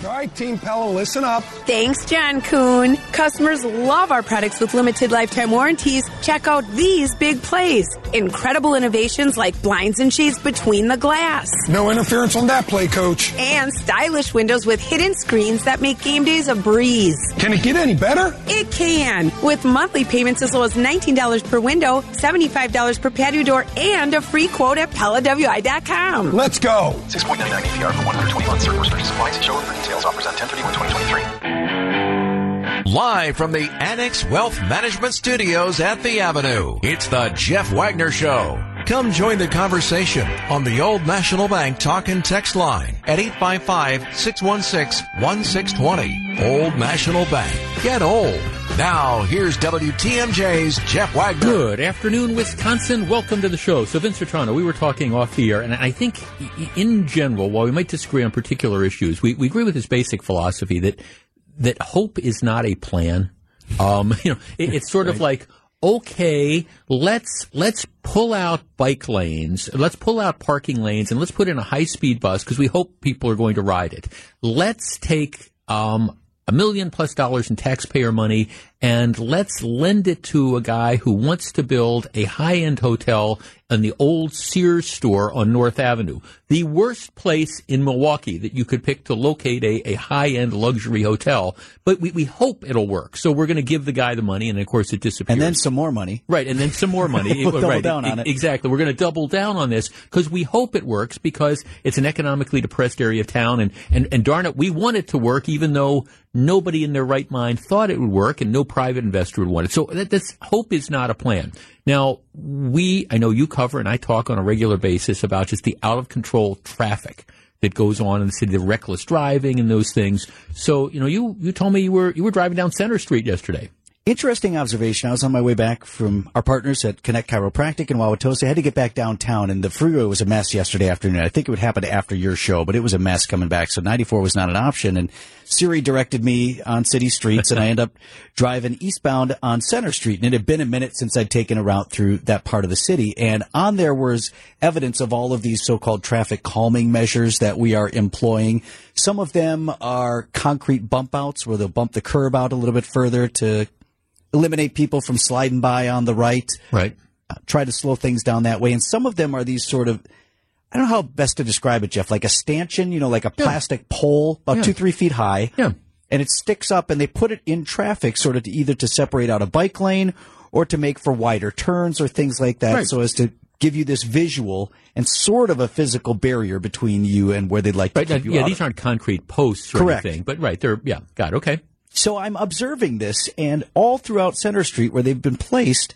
All right, Team Pella, listen up. Thanks, John Kuhn. Customers love our products with limited lifetime warranties. Check out these big plays. Incredible innovations like blinds and shades between the glass. No interference on that play, Coach. And stylish windows with hidden screens that make game days a breeze. Can it get any better? It can. With monthly payments as low as $19 per window, $75 per patio door, and a free quote at PellaWI.com. Let's go. 6.99 APR for 120 months. Certain restrictions apply. See showroom for details. Offers on 10/31/2023. Live from the Annex Wealth Management Studios at the Avenue, it's the Jeff Wagner Show. Come join the conversation on the Old National Bank talk and text line at 855-616-1620. Old National Bank. Get old. Now, here's WTMJ's Jeff Wagner. Good afternoon, Wisconsin. Welcome to the show. So, Vince Vitrano, we were talking off the air, and I think in general, while we might disagree on particular issues, we agree with his basic philosophy that hope is not a plan. It's sort of like, okay, let's pull out bike lanes, let's pull out parking lanes, and let's put in a high-speed bus because we hope people are going to ride it. Let's take $1 million+ in taxpayer money and let's lend it to a guy who wants to build a high-end hotel in the old Sears store on North Avenue. The worst place in Milwaukee that you could pick to locate a high-end luxury hotel. But we hope it'll work. So we're going to give the guy the money, and of course it disappears. And then some more money. Right, and then some more money. We'll double down on it. Exactly. We're going to double down on this because we hope it works because it's an economically depressed area of town. And darn it, we want it to work even though nobody in their right mind thought it would work and no private investor would want it. So this hope is not a plan. Now, I know you cover and I talk on a regular basis about just the out-of-control traffic that goes on in the city, the reckless driving and those things. So, you told me you were driving down Center Street yesterday. Interesting observation. I was on my way back from our partners at Connect Chiropractic in Wauwatosa. I had to get back downtown, and the freeway was a mess yesterday afternoon. I think it would happen after your show, but it was a mess coming back. So 94 was not an option, and Siri directed me on city streets, and I ended up driving eastbound on Center Street. And it had been a minute since I'd taken a route through that part of the city, and on there was evidence of all of these so-called traffic calming measures that we are employing. Some of them are concrete bump outs where they'll bump the curb out a little bit further to eliminate people from sliding by on the right. Right. Try to slow things down that way. And some of them are these sort of, I don't know how best to describe it, Jeff, like a stanchion, like a plastic pole about 2-3 feet high. Yeah. And it sticks up and they put it in traffic sort of to either to separate out a bike lane or to make for wider turns or things like that. Right. So as to give you this visual and sort of a physical barrier between you and where they'd like to keep you out. These aren't concrete posts or anything. But got it. Okay. So I'm observing this, and all throughout Center Street where they've been placed,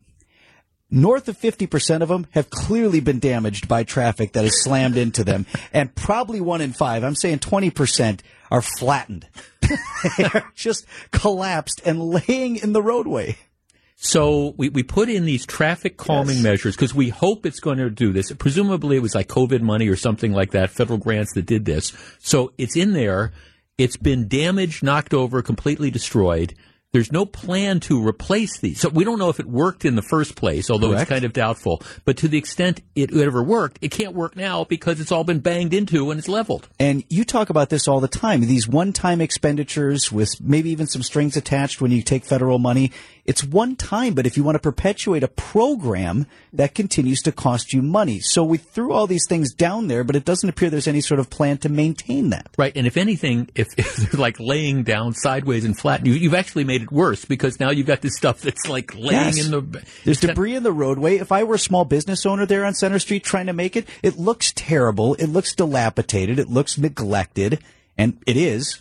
north of 50% of them have clearly been damaged by traffic that has slammed into them, and probably 1 in 5, I'm saying 20%, are flattened. They're just collapsed and laying in the roadway. So we put in these traffic calming measures because we hope it's going to do this. Presumably it was like COVID money or something like that, federal grants that did this. So it's in there. It's been damaged, knocked over, completely destroyed. There's no plan to replace these. So we don't know if it worked in the first place, although it's kind of doubtful. But to the extent it ever worked, it can't work now because it's all been banged into and it's leveled. And you talk about this all the time, these one-time expenditures with maybe even some strings attached when you take federal money. It's one time, but if you want to perpetuate a program, that continues to cost you money. So we threw all these things down there, but it doesn't appear there's any sort of plan to maintain that. Right, and if anything, if they're like laying down sideways and flat, you've actually made it worse because now you've got this stuff that's like laying in the... There's debris in the roadway. If I were a small business owner there on Center Street trying to make it, it looks terrible. It looks dilapidated. It looks neglected, and it is.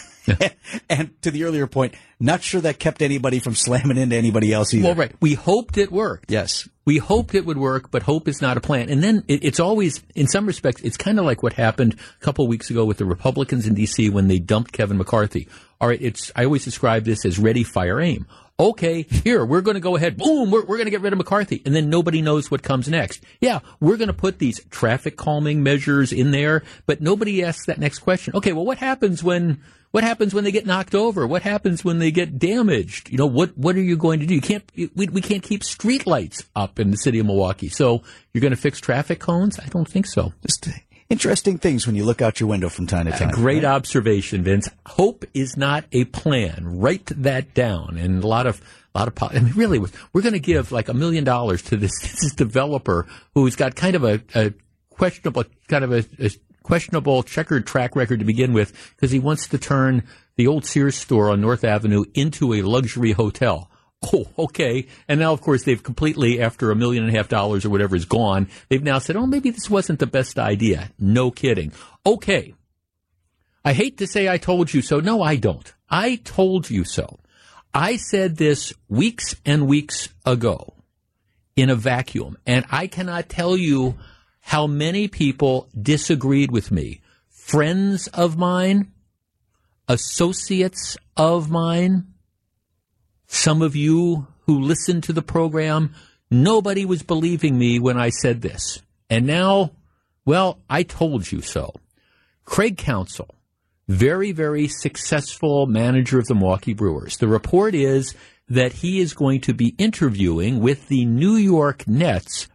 And to the earlier point, not sure that kept anybody from slamming into anybody else either. Well, right. We hoped it worked. Yes. We hoped it would work, but hope is not a plan. And then it's always, in some respects, it's kind of like what happened a couple of weeks ago with the Republicans in D.C. when they dumped Kevin McCarthy. All right, I always describe this as ready, fire, aim. Okay, here, we're going to go ahead, boom, we're going to get rid of McCarthy, and then nobody knows what comes next. Yeah, we're going to put these traffic calming measures in there, but nobody asks that next question. Okay, well, what happens when they get knocked over? What happens when they get damaged? What are you going to do? We can't keep street lights up in the city of Milwaukee. So you're going to fix traffic cones? I don't think so. interesting things when you look out your window from time to time. Great observation, Vince. Hope is not a plan. Write that down. And a lot of, I mean, really, we're going to give like $1 million to this developer who's got kind of a questionable checkered track record to begin with, because he wants to turn the old Sears store on North Avenue into a luxury hotel. Oh, okay. And now, of course, they've completely, after $1.5 million or whatever is gone, they've now said, oh, maybe this wasn't the best idea. No kidding. Okay. I hate to say I told you so. No, I don't. I told you so. I said this weeks and weeks ago in a vacuum, and I cannot tell you how many people disagreed with me. Friends of mine, associates of mine, some of you who listened to the program, nobody was believing me when I said this. And now, well, I told you so. Craig Counsell, very, very successful manager of the Milwaukee Brewers. The report is that he is going to be interviewing with the New York Mets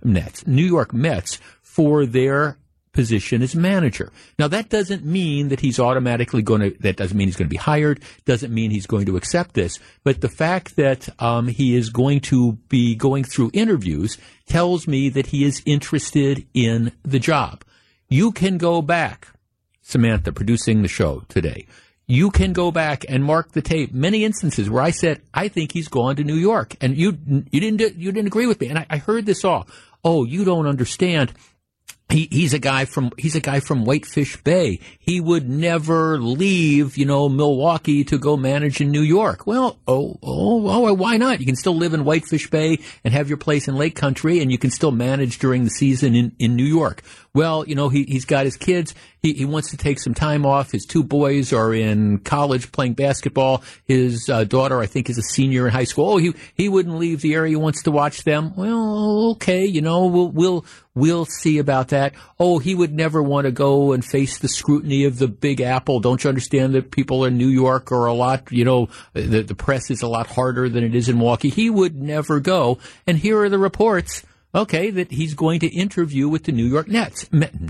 for their position as manager. Now, that doesn't mean that he's automatically that doesn't mean he's going to be hired, doesn't mean he's going to accept this. But the fact that he is going to be going through interviews tells me that he is interested in the job. You can go back, Samantha, producing the show today. You can go back and mark the tape. Many instances where I said, I think he's gone to New York. And you didn't agree with me. And I heard this all. Oh, you don't understand. He's a guy from Whitefish Bay. He would never leave, Milwaukee to go manage in New York. Well, why not? You can still live in Whitefish Bay and have your place in Lake Country, and you can still manage during the season in New York. Well, he's got his kids. He wants to take some time off. His two boys are in college playing basketball. His daughter, I think, is a senior in high school. Oh, he wouldn't leave the area. He wants to watch them. Well, okay, we'll see about that. Oh, he would never want to go and face the scrutiny of the Big Apple. Don't you understand that people in New York are a lot, the press is a lot harder than it is in Milwaukee. He would never go. And here are the reports, okay, that he's going to interview with the New York Nets.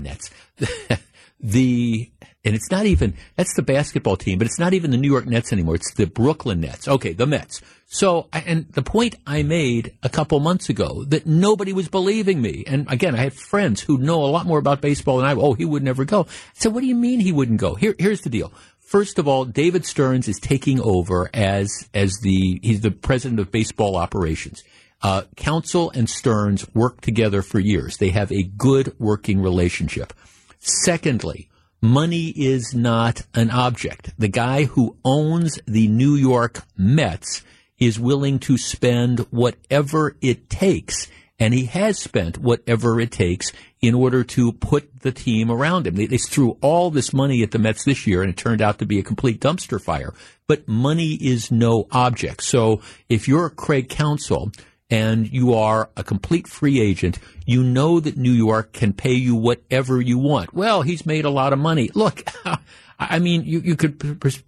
And it's not even, that's the basketball team, but it's not even the New York Nets anymore. It's the Brooklyn Nets. Okay, the Mets. So, and the point I made a couple months ago that nobody was believing me. And again, I had friends who know a lot more about baseball than I. Oh, he would never go. So what do you mean he wouldn't go? Here's the deal. First of all, David Stearns is taking over he's the president of baseball operations. Counsell and Stearns worked together for years. They have a good working relationship. Secondly, money is not an object. The guy who owns the New York Mets is willing to spend whatever it takes, and he has spent whatever it takes in order to put the team around him. They threw all this money at the Mets this year, and it turned out to be a complete dumpster fire. But money is no object. So if you're Craig Counsell and you are a complete free agent, you know that New York can pay you whatever you want. Well, he's made a lot of money. Look, I mean, you could,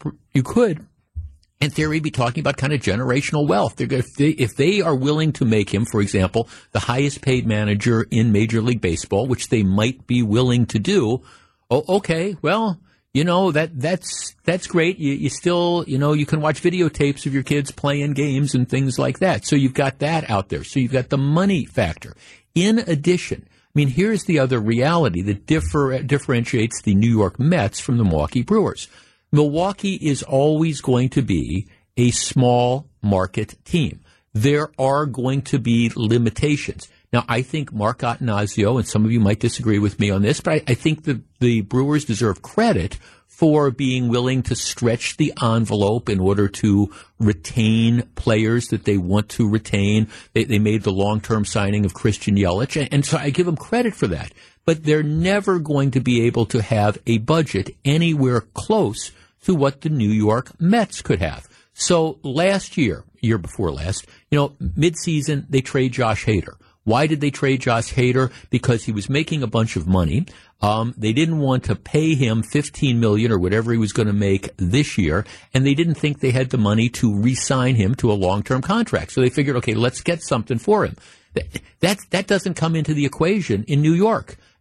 in theory, be talking about kind of generational wealth. If they are willing to make him, for example, the highest paid manager in Major League Baseball, which they might be willing to do, okay, well, that's great. You still, you can watch videotapes of your kids playing games and things like that. So you've got that out there. So you've got the money factor. In addition, I mean, here's the other reality that differentiates the New York Mets from the Milwaukee Brewers. Milwaukee is always going to be a small market team. There are going to be limitations. Now, I think Mark Attanasio, and some of you might disagree with me on this, but I think the Brewers deserve credit for being willing to stretch the envelope in order to retain players that they want to retain. They made the long-term signing of Christian Yelich, and so I give them credit for that. But they're never going to be able to have a budget anywhere close to what the New York Mets could have. So year before last, mid-season, they trade Josh Hader. Why did they trade Josh Hader? Because he was making a bunch of money. They didn't want to pay him $15 million or whatever he was going to make this year, and they didn't think they had the money to re-sign him to a long-term contract. So they figured, okay, let's get something for him. That doesn't come into the equation in New York.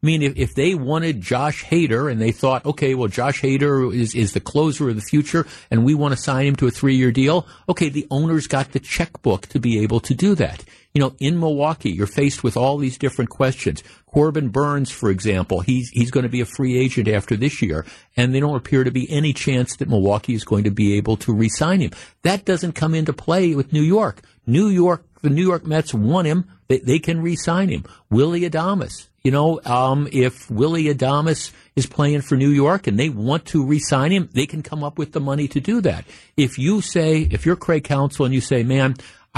I mean, if they wanted Josh Hader and they thought, okay, well, Josh Hader is the closer of the future and we want to sign him to a 3-year deal, okay, the owner's got the checkbook to be able to do that. You know, in Milwaukee, you're faced with all these different questions. Corbin Burns, for example, he's going to be a free agent after this year, and they don't appear to be any chance that Milwaukee is going to be able to re-sign him. That doesn't come into play with New York. The New York Mets want him. They can re-sign him. Willy Adames. You know, if Willy Adames is playing for New York and they want to re-sign him, they can come up with the money to do that. If you're Craig Counsell and you say, man,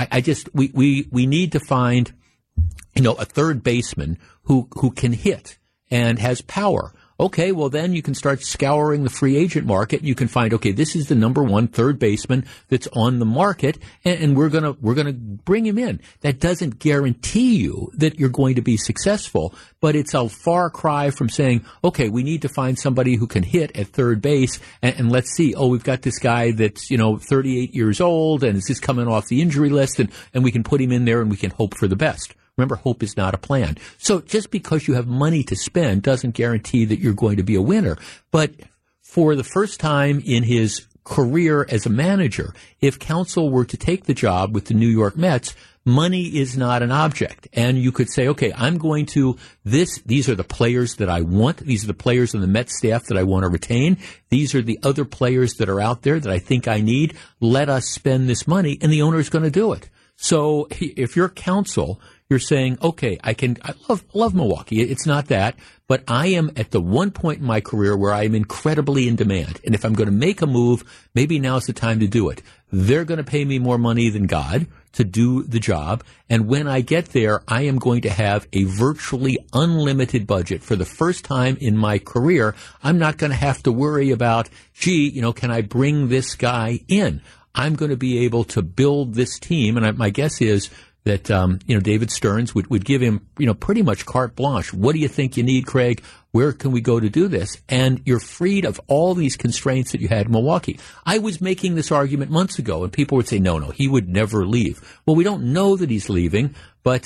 we need to find, you know, a third baseman who can hit and has power. Okay, well then you can start scouring the free agent market and you can find, okay, this is the number one third baseman that's on the market and we're gonna bring him in. That doesn't guarantee you that you're going to be successful, but it's a far cry from saying, okay, we need to find somebody who can hit at third base and let's see, oh, we've got this guy that's, you know, 38 years old and is just coming off the injury list and we can put him in there and we can hope for the best. Remember, hope is not a plan. So just because you have money to spend doesn't guarantee that you're going to be a winner. But for the first time in his career as a manager, if Counsell were to take the job with the New York Mets, money is not an object. And you could say, okay, I'm going to these are the players that I want. These are the players on the Mets staff that I want to retain. These are the other players that are out there that I think I need. Let us spend this money, and the owner is going to do it. So if you're Counsell, you're saying, okay, I love Milwaukee. It's not that, but I am at the one point in my career where I am incredibly in demand. And if I'm going to make a move, maybe now's the time to do it. They're going to pay me more money than God to do the job. And when I get there, I am going to have a virtually unlimited budget. For the first time in my career, I'm not going to have to worry about, gee, you know, can I bring this guy in? I'm going to be able to build this team. And my guess is that, you know, David Stearns would give him, you know, pretty much carte blanche. What do you think you need, Craig? Where can we go to do this? And you're freed of all these constraints that you had in Milwaukee. I was making this argument months ago, and people would say, no, he would never leave. Well, we don't know that he's leaving, but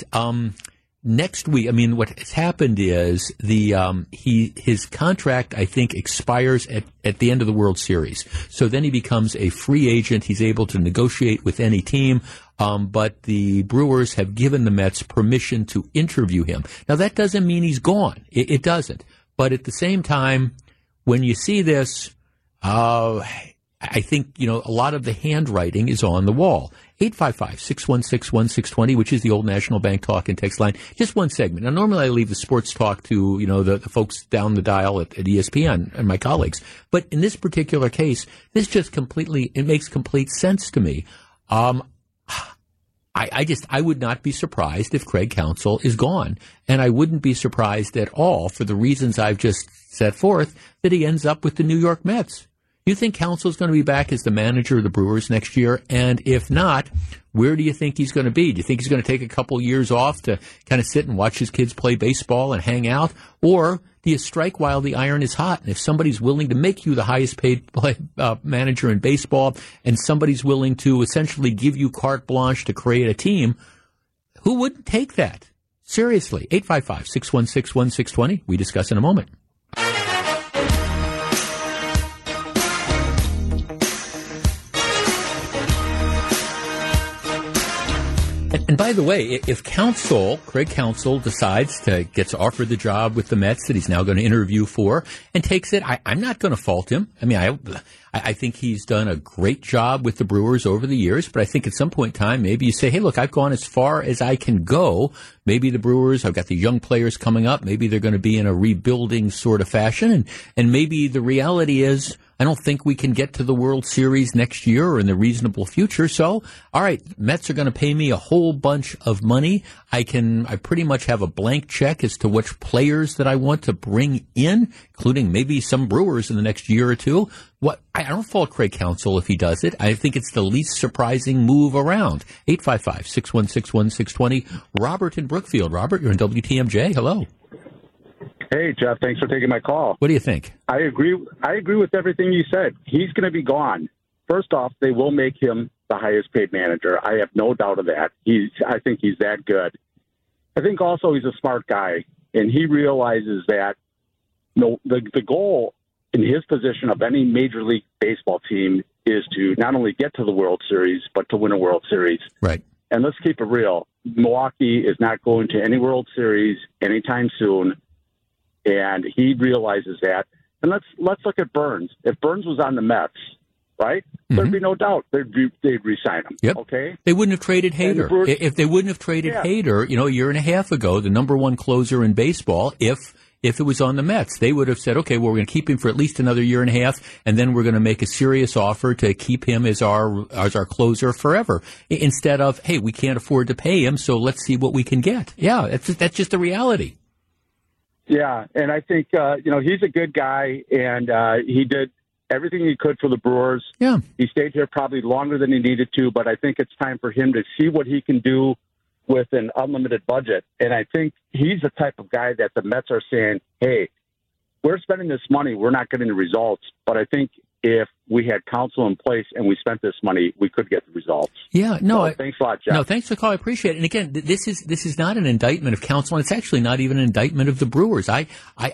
next week, I mean, what has happened is his contract, I think, expires at the end of the World Series. So then he becomes a free agent. He's able to negotiate with any team. But the Brewers have given the Mets permission to interview him. Now, that doesn't mean he's gone. It doesn't. But at the same time, when you see this, I think, you know, a lot of the handwriting is on the wall. 855-616-1620, which is the Old National Bank talk and text line. Just one segment. Now, normally I leave the sports talk to, you know, the folks down the dial at ESPN and my colleagues. But in this particular case, this just it makes complete sense to me. I would not be surprised if Craig Counsell is gone. And I wouldn't be surprised at all, for the reasons I've just set forth, that he ends up with the New York Mets. You think Counsell's going to be back as the manager of the Brewers next year? And if not, where do you think he's going to be? Do you think he's going to take a couple years off to kind of sit and watch his kids play baseball and hang out? Or do you strike while the iron is hot? And if somebody's willing to make you the highest paid manager in baseball, and somebody's willing to essentially give you carte blanche to create a team, who wouldn't take that? Seriously, 855-616-1620. We discuss in a moment. And by the way, if Craig Counsell gets offered the job with the Mets that he's now going to interview for and takes it, I'm not going to fault him. I mean, I think he's done a great job with the Brewers over the years, but I think at some point in time, maybe you say, hey, look, I've gone as far as I can go. Maybe the Brewers, I've got the young players coming up. Maybe they're going to be in a rebuilding sort of fashion. And maybe the reality is, I don't think we can get to the World Series next year or in the reasonable future. So, all right, Mets are going to pay me a whole bunch of money. I pretty much have a blank check as to which players that I want to bring in, including maybe some Brewers in the next year or two. I don't fault Craig Counsell if he does it. I think it's the least surprising move around. 855-616-1620. Robert in Brookfield. Robert, you're in WTMJ. Hello. Hey, Jeff, thanks for taking my call. What do you think? I agree with everything you said. He's going to be gone. First off, they will make him the highest paid manager. I have no doubt of that. I think he's that good. I think also he's a smart guy. and he realizes that the goal in his position of any Major League Baseball team is to not only get to the World Series, but to win a World Series. Right. And let's keep it real. Milwaukee is not going to any World Series anytime soon, and he realizes that. And let's look at Burns. If Burns was on the Mets, right, there'd be no doubt they'd re-sign him. Yep. Okay. They wouldn't have traded Hader. If they wouldn't have traded Hader, a year and a half ago, the number one closer in baseball, if it was on the Mets, they would have said, okay, well, we're going to keep him for at least another year and a half, and then we're going to make a serious offer to keep him as our closer forever. Instead of, hey, we can't afford to pay him, so let's see what we can get. Yeah, that's just the reality. Yeah, and I think, he's a good guy, and he did everything he could for the Brewers. Yeah. He stayed here probably longer than he needed to, but I think it's time for him to see what he can do with an unlimited budget. And I think he's the type of guy that the Mets are saying, hey, we're spending this money, we're not getting the results, but I think if we had counsel in place and we spent this money, we could get the results. Yeah, no. Thanks a lot, Jeff. No, thanks for the call. I appreciate it. And again, this is not an indictment of counsel, and it's actually not even an indictment of the Brewers. I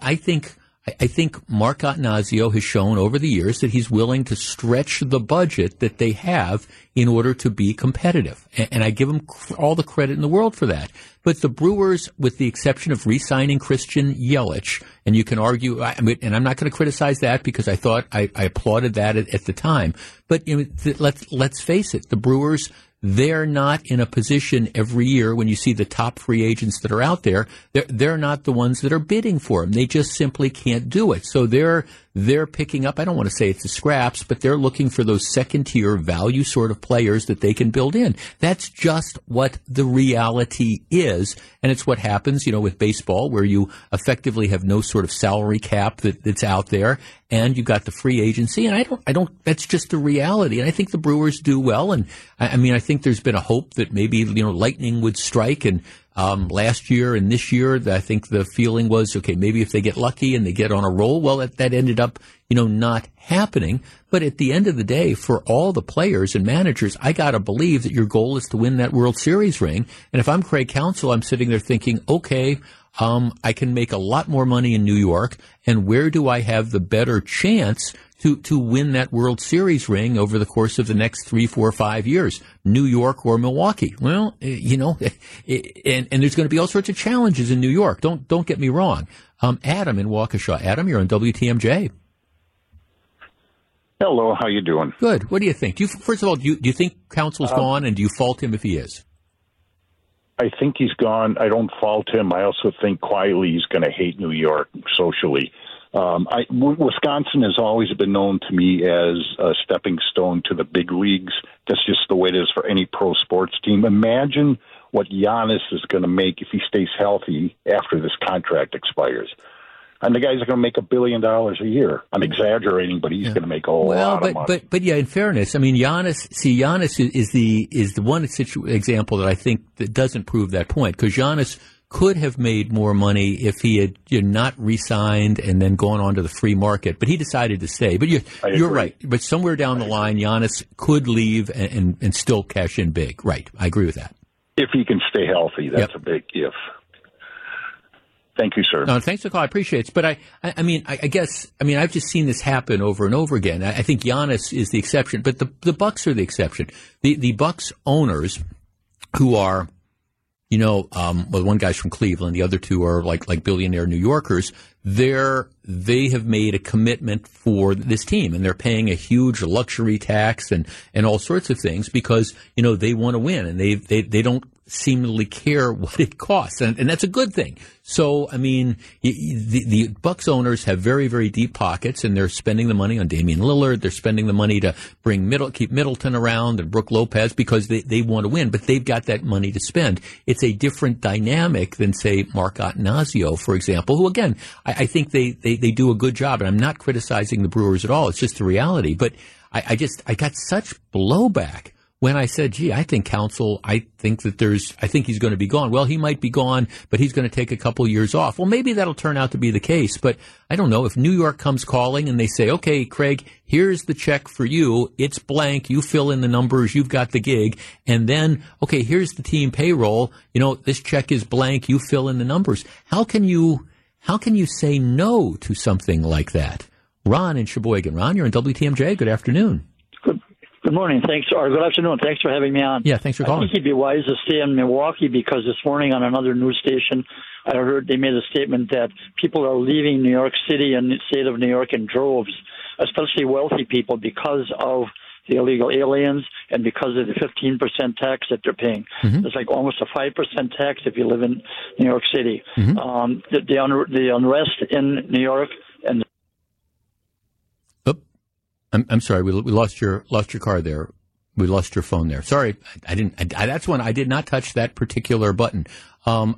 think Mark Attanasio has shown over the years that he's willing to stretch the budget that they have in order to be competitive. And I give him all the credit in the world for that. But the Brewers, with the exception of re-signing Christian Yelich, and you can argue, and I'm not going to criticize that because I thought I applauded that at the time. But let's face it, the Brewers, they're not in a position every year when you see the top free agents that are out there, they're not the ones that are bidding for them. They just simply can't do it. So they're picking up, I don't want to say it's the scraps, but they're looking for those second-tier value sort of players that they can build in. That's just what the reality is, and it's what happens, with baseball, where you effectively have no sort of salary cap that's out there, and you got the free agency, and I don't, that's just the reality, and I think the Brewers do well, and I think there's been a hope that maybe, lightning would strike, and last year and this year, I think the feeling was, okay, maybe if they get lucky and they get on a roll, well, that ended up, not happening. But at the end of the day, for all the players and managers, I got to believe that your goal is to win that World Series ring. And if I'm Craig Counsell, I'm sitting there thinking, okay, I can make a lot more money in New York. And where do I have the better chance to win that World Series ring over the course of the next 3, 4, 5 years, New York or Milwaukee? Well, and there's going to be all sorts of challenges in New York. Don't get me wrong. Adam in Waukesha. Adam, you're on WTMJ. Hello, how you doing? Good. What do you think? First of all, do you think Counsell's gone, and do you fault him if he is? I think he's gone. I don't fault him. I also think quietly he's going to hate New York socially. Wisconsin has always been known to me as a stepping stone to the big leagues. That's just the way it is for any pro sports team. Imagine what Giannis is going to make if he stays healthy after this contract expires. And the guy's going to make $1 billion a year. I'm exaggerating, but he's going to make a whole lot of money. But yeah, in fairness, Giannis is the one example that I think that doesn't prove that point, because Giannis could have made more money if he had not re-signed and then gone on to the free market, but he decided to stay. But you're right. But somewhere down the line, Giannis could leave and still cash in big. Right. I agree with that. If he can stay healthy, that's a big if. Thank you, sir. No, thanks for the call. I appreciate it. But I guess I've just seen this happen over and over again. I think Giannis is the exception, but the Bucks are the exception. The Bucks owners, who are, one guy's from Cleveland, the other two are like billionaire New Yorkers. They have made a commitment for this team, and they're paying a huge luxury tax and all sorts of things because they want to win, and they don't seemingly care what it costs, and that's a good thing. So, the Bucks owners have very, very deep pockets, and they're spending the money on Damian Lillard. They're spending the money to keep Middleton around and Brook Lopez because they want to win, but they've got that money to spend. It's a different dynamic than, say, Mark Attanasio, for example, who, again, I think they do a good job, and I'm not criticizing the Brewers at all. It's just the reality. But I got such blowback when I said, gee, I think he's going to be gone. Well, he might be gone, but he's going to take a couple years off. Well, maybe that'll turn out to be the case, but I don't know. If New York comes calling and they say, okay, Craig, here's the check for you. It's blank. You fill in the numbers. You've got the gig. And then, okay, here's the team payroll. This check is blank. You fill in the numbers. How can you say no to something like that? Ron in Sheboygan. Ron, you're in WTMJ. Good afternoon. Good morning. Good afternoon. Thanks for having me on. Yeah, thanks for calling. I think he'd be wise to stay in Milwaukee because this morning on another news station, I heard they made a statement that people are leaving New York City and the state of New York in droves, especially wealthy people, because of the illegal aliens and because of the 15% tax that they're paying. Mm-hmm. It's like almost a 5% tax if you live in New York City. Mm-hmm. The unrest in New York and I'm sorry, we lost your car there. We lost your phone there. Sorry, I didn't. That's when I did not touch that particular button. Do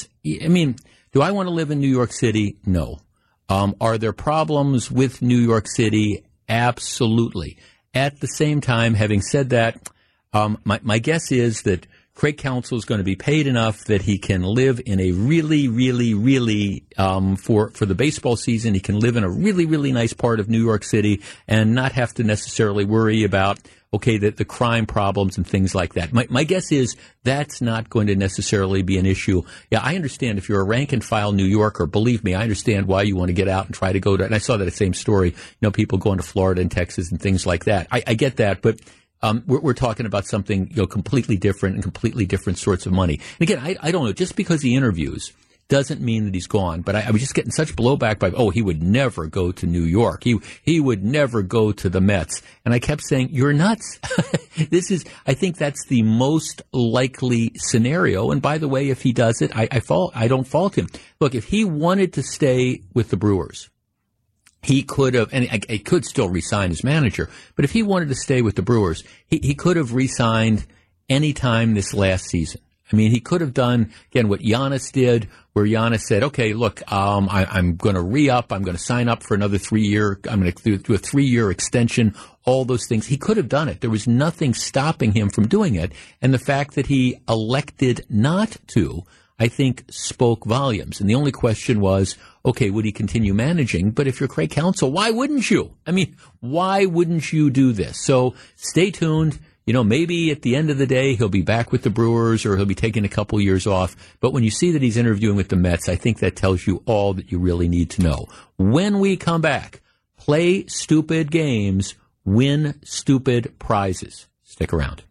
I want to live in New York City? No. Are there problems with New York City? Absolutely. At the same time, having said that, my guess is that Craig Counsell is going to be paid enough that he can live in a really, really, really, for the baseball season, he can live in a really, really nice part of New York City and not have to necessarily worry about, the crime problems and things like that. My guess is that's not going to necessarily be an issue. Yeah, I understand if you're a rank and file New Yorker, believe me, I understand why you want to get out and try to go to, and I saw that same story, people going to Florida and Texas and things like that. I get that, but we're talking about something completely different and completely different sorts of money. And again, I don't know. Just because he interviews doesn't mean that he's gone. But I was just getting such blowback by, he would never go to New York. He would never go to the Mets. And I kept saying, you're nuts. I think that's the most likely scenario. And by the way, if he does it, I don't fault him. Look, if he wanted to stay with the Brewers, he could have, and he could still re-sign as manager, but if he wanted to stay with the Brewers, he could have re-signed any time this last season. He could have done, again, what Giannis did, where Giannis said, okay, look, I'm going to re-up, I'm going to sign up for another 3-year, I'm going to do a 3-year extension, all those things. He could have done it. There was nothing stopping him from doing it, and the fact that he elected not to, I think, spoke volumes. And the only question was, okay, would he continue managing? But if you're Craig Counsell, why wouldn't you? Why wouldn't you do this? So stay tuned. Maybe at the end of the day, he'll be back with the Brewers or he'll be taking a couple years off. But when you see that he's interviewing with the Mets, I think that tells you all that you really need to know. When we come back, play stupid games, win stupid prizes. Stick around.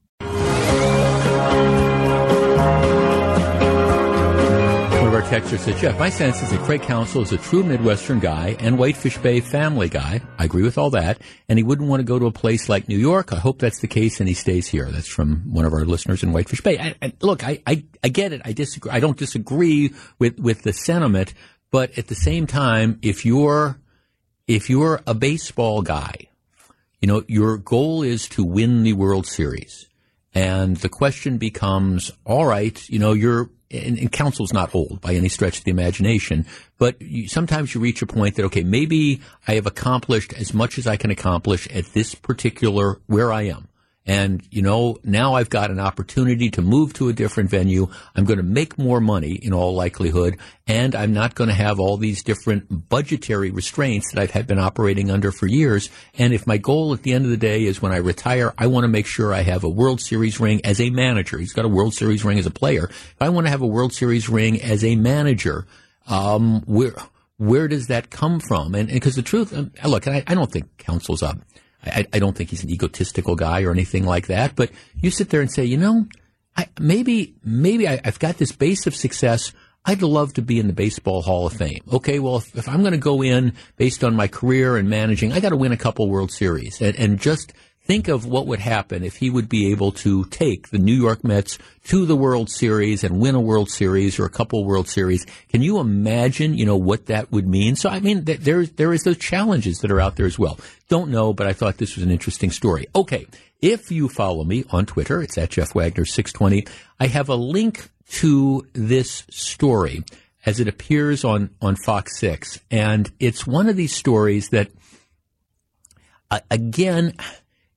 Our texter said, Jeff, my sense is that Craig Counsell is a true Midwestern guy and Whitefish Bay family guy. I agree with all that. And he wouldn't want to go to a place like New York. I hope that's the case and he stays here. That's from one of our listeners in Whitefish Bay. Look, I get it. I disagree. I don't disagree with the sentiment. But at the same time, if you're a baseball guy, your goal is to win the World Series. And the question becomes, all right, and Counsell's not old by any stretch of the imagination, but sometimes you reach a point that, okay, maybe I have accomplished as much as I can accomplish at this particular where I am. And, now I've got an opportunity to move to a different venue. I'm going to make more money in all likelihood, and I'm not going to have all these different budgetary restraints that I've been operating under for years. And if my goal at the end of the day is when I retire, I want to make sure I have a World Series ring as a manager. He's got a World Series ring as a player. If I want to have a World Series ring as a manager, where does that come from? And because the truth, look, I don't think Counsell's up. I don't think he's an egotistical guy or anything like that, but you sit there and say, maybe I've got this base of success. I'd love to be in the Baseball Hall of Fame. Okay, well, if I'm going to go in based on my career and managing, I got to win a couple World Series. And just think of what would happen if he would be able to take the New York Mets to the World Series and win a World Series or a couple World Series. Can you imagine, what that would mean? So, there is those challenges that are out there as well. Don't know, but I thought this was an interesting story. Okay, if you follow me on Twitter, it's at Jeff Wagner 620. I have a link to this story as it appears on Fox 6. And it's one of these stories that, again,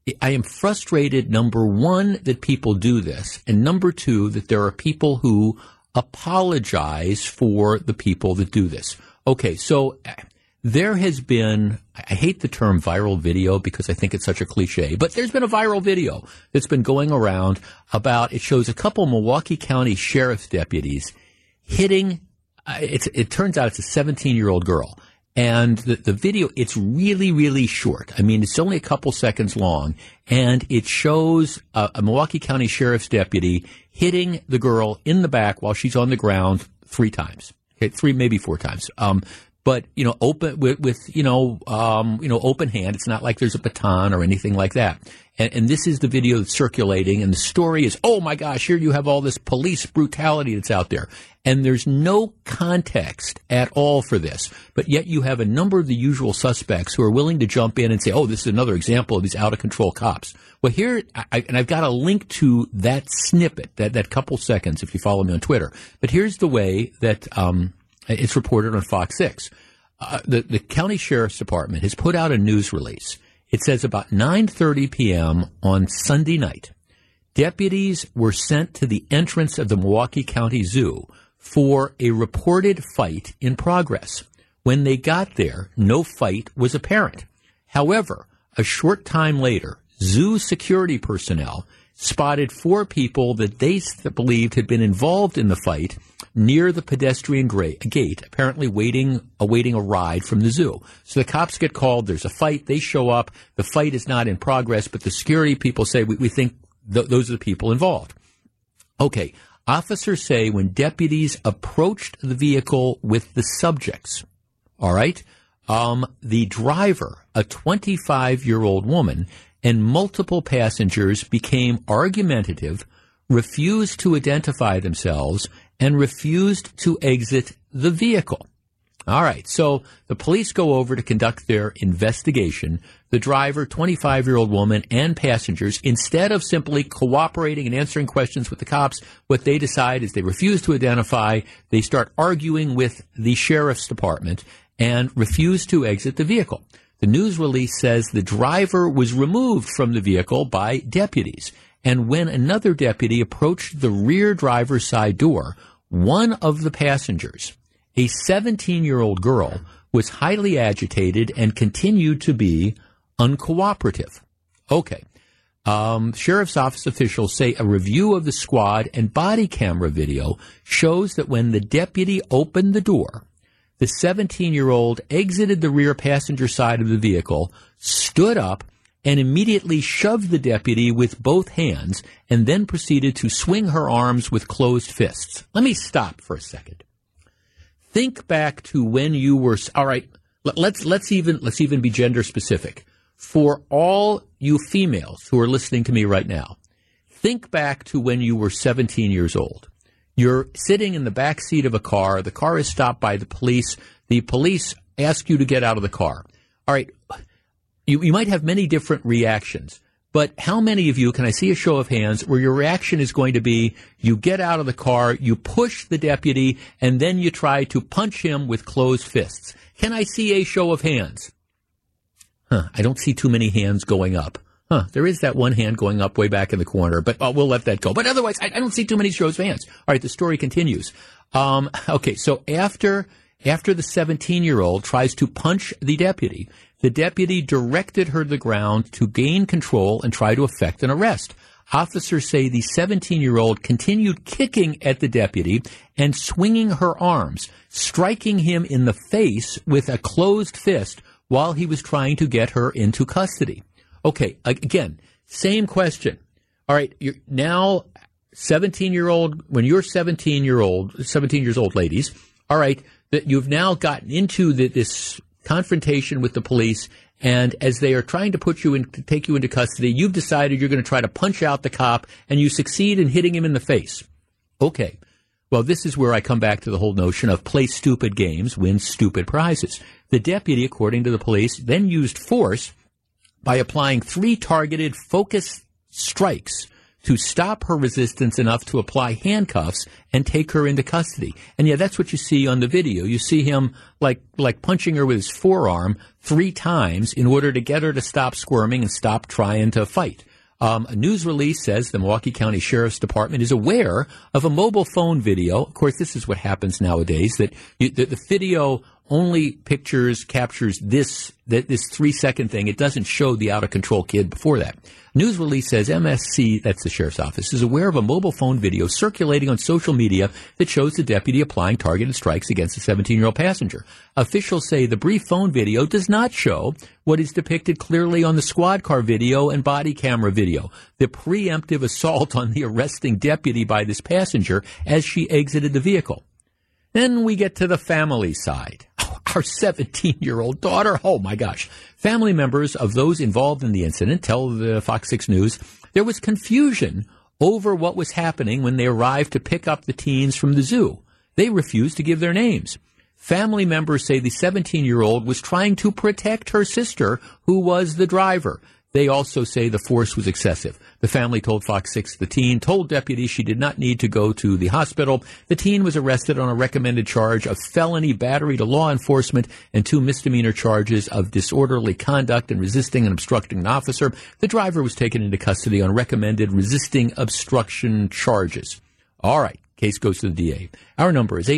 I am frustrated, number one, that people do this, and number two, that there are people who apologize for the people that do this. Okay, so there has been, I hate the term viral video because I think it's such a cliche, but there's been a viral video that's been going around about, it shows a couple Milwaukee County sheriff's deputies hitting, it turns out it's a 17-year-old girl. And the video, it's really, really short. I mean, it's only a couple seconds long, and it shows a Milwaukee County sheriff's deputy hitting the girl in the back while she's on the ground 3 times. Okay, 3, maybe 4 times. But, open with open hand. It's not like there's a baton or anything like that. And this is the video that's circulating, and the story is, oh my gosh, here you have all this police brutality that's out there. And there's no context at all for this. But yet you have a number of the usual suspects who are willing to jump in and say, oh, this is another example of these out-of-control cops. Well, here, and I've got a link to that snippet, that couple seconds, if you follow me on Twitter. But here's the way that it's reported on Fox 6. The county sheriff's department has put out a news release. It says about 9:30 p.m. on Sunday night, deputies were sent to the entrance of the Milwaukee County Zoo for a reported fight in progress. When they got there, no fight was apparent. However, a short time later, zoo security personnel spotted 4 people that they believed had been involved in the fight near the pedestrian gate, apparently awaiting a ride from the zoo. So the cops get called, there's a fight, they show up, the fight is not in progress, but the security people say, we think those are the people involved. Okay, officers say when deputies approached the vehicle with the subjects, all right, the driver, a 25-year-old woman, and multiple passengers became argumentative, refused to identify themselves, and refused to exit the vehicle. All right, so the police go over to conduct their investigation. The driver, 25-year-old woman, and passengers, instead of simply cooperating and answering questions with the cops, what they decide is they refuse to identify, they start arguing with the sheriff's department, and refuse to exit the vehicle. The news release says the driver was removed from the vehicle by deputies. And when another deputy approached the rear driver's side door, one of the passengers, a 17-year-old girl, was highly agitated and continued to be uncooperative. Okay. Sheriff's office officials say a review of the squad and body camera video shows that when the deputy opened the door, the 17-year-old exited the rear passenger side of the vehicle, stood up, and immediately shoved the deputy with both hands, and then proceeded to swing her arms with closed fists. Let me stop for a second. Think back to when you were, all right, let's even be gender specific. For all you females who are listening to me right now, think back to when you were 17 years old. You're sitting in the back seat of a car. The car is stopped by the police. The police ask you to get out of the car. All right. You might have many different reactions, but how many of you, can I see a show of hands, where your reaction is going to be you get out of the car, you push the deputy, and then you try to punch him with closed fists? Can I see a show of hands? I don't see too many hands going up. There is that one hand going up way back in the corner, but we'll let that go. But otherwise, I don't see too many shows of hands. All right, the story continues. Okay, so after the 17-year-old tries to punch the deputy directed her to the ground to gain control and try to effect an arrest. Officers say the 17-year-old continued kicking at the deputy and swinging her arms, striking him in the face with a closed fist while he was trying to get her into custody. Okay, again, same question. All right, you're now 17-year-old, when you're 17 years old, ladies, all right, that you've now gotten into this confrontation with the police, and as they are trying to take you into custody, you've decided you're going to try to punch out the cop, and you succeed in hitting him in the face. Okay, well, this is where I come back to the whole notion of play stupid games, win stupid prizes. The deputy, according to the police, then used force by applying 3 targeted focused strikes to stop her resistance enough to apply handcuffs and take her into custody. And yeah, that's what you see on the video. You see him like punching her with his forearm 3 times in order to get her to stop squirming and stop trying to fight. A news release says the Milwaukee County Sheriff's Department is aware of a mobile phone video. Of course, this is what happens nowadays, that the video only captures this 3-second thing. It doesn't show the out-of-control kid before that. News release says MSC, that's the sheriff's office, is aware of a mobile phone video circulating on social media that shows the deputy applying targeted strikes against a 17-year-old passenger. Officials say the brief phone video does not show what is depicted clearly on the squad car video and body camera video, the preemptive assault on the arresting deputy by this passenger as she exited the vehicle. Then we get to the family side. Our 17-year-old daughter, oh my gosh. Family members of those involved in the incident tell the Fox 6 News there was confusion over what was happening when they arrived to pick up the teens from the zoo. They refused to give their names. Family members say the 17-year-old was trying to protect her sister, who was the driver. They also say the force was excessive. The family told Fox 6 the teen told deputies she did not need to go to the hospital. The teen was arrested on a recommended charge of felony battery to law enforcement and 2 misdemeanor charges of disorderly conduct and resisting and obstructing an officer. The driver was taken into custody on recommended resisting obstruction charges. All right. Case goes to the DA. Our number is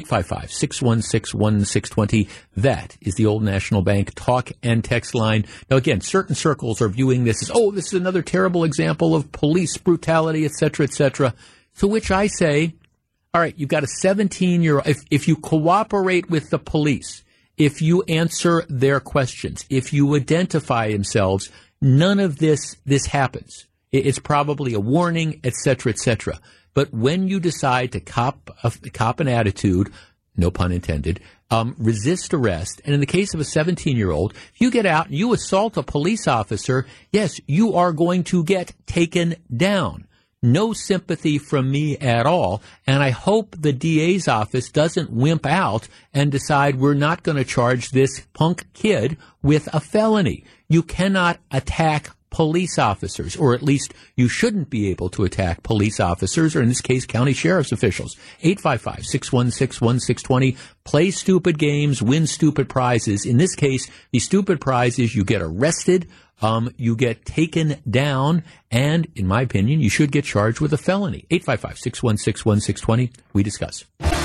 855-616-1620. That is the Old National Bank talk and text line. Now, again, certain circles are viewing this as, this is another terrible example of police brutality, et cetera, to which I say, all right, you've got a 17-year-old. If you cooperate with the police, if you answer their questions, if you identify themselves, none of this happens. It's probably a warning, et cetera. But when you decide to cop an attitude, no pun intended, resist arrest, and in the case of a 17-year-old, if you get out and you assault a police officer, yes, you are going to get taken down. No sympathy from me at all, and I hope the DA's office doesn't wimp out and decide we're not going to charge this punk kid with a felony. You cannot attack police officers, or at least you shouldn't be able to attack police officers, or in this case, county sheriff's officials. 855-616-1620. Play stupid games, win stupid prizes. In this case, the stupid prize is you get arrested, you get taken down, and, in my opinion, you should get charged with a felony. 855-616-1620. We discuss.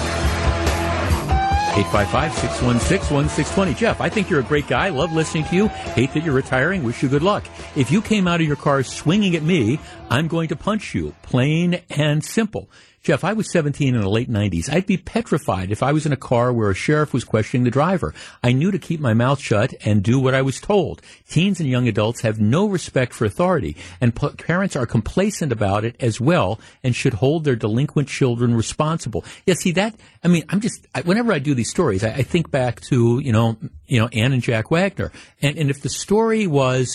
855-616-1620. Jeff, I think you're a great guy. Love listening to you. Hate that you're retiring. Wish you good luck. If you came out of your car swinging at me, I'm going to punch you. Plain and simple. Jeff, I was 17 in the late 90s. I'd be petrified if I was in a car where a sheriff was questioning the driver. I knew to keep my mouth shut and do what I was told. Teens and young adults have no respect for authority, and parents are complacent about it as well and should hold their delinquent children responsible. Yeah, see that? I mean, whenever I do these stories, I think back to, Ann and Jack Wagner. And if the story was,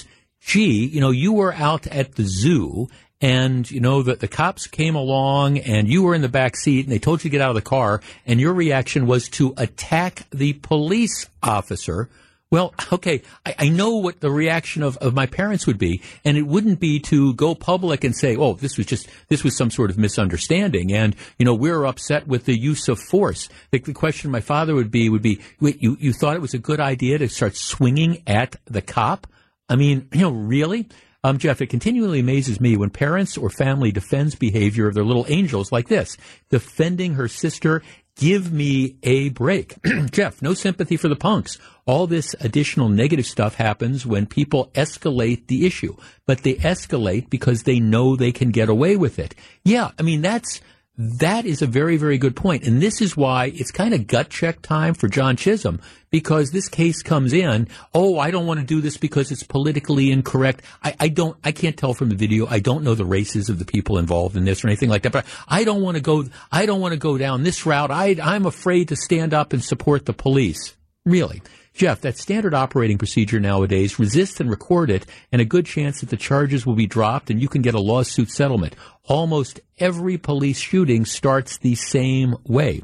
you were out at the zoo, and, that the cops came along and you were in the back seat and they told you to get out of the car and your reaction was to attack the police officer. Well, okay, I know what the reaction of my parents would be, and it wouldn't be to go public and say, this was some sort of misunderstanding, and, we're upset with the use of force. The question my father would be, wait, you thought it was a good idea to start swinging at the cop? I mean, really? Jeff, it continually amazes me when parents or family defends behavior of their little angels like this. Defending her sister, give me a break. Jeff, no sympathy for the punks. All this additional negative stuff happens when people escalate the issue. But they escalate because they know they can get away with it. Yeah, I mean, that is a very, very good point. And this is why it's kind of gut check time for John Chisholm, because this case comes in, I don't want to do this because it's politically incorrect. I can't tell from the video. I don't know the races of the people involved in this or anything like that, but I don't want to go down this route. I'm afraid to stand up and support the police. Really? Jeff, that standard operating procedure nowadays, resist and record it, and a good chance that the charges will be dropped and you can get a lawsuit settlement. Almost every police shooting starts the same way.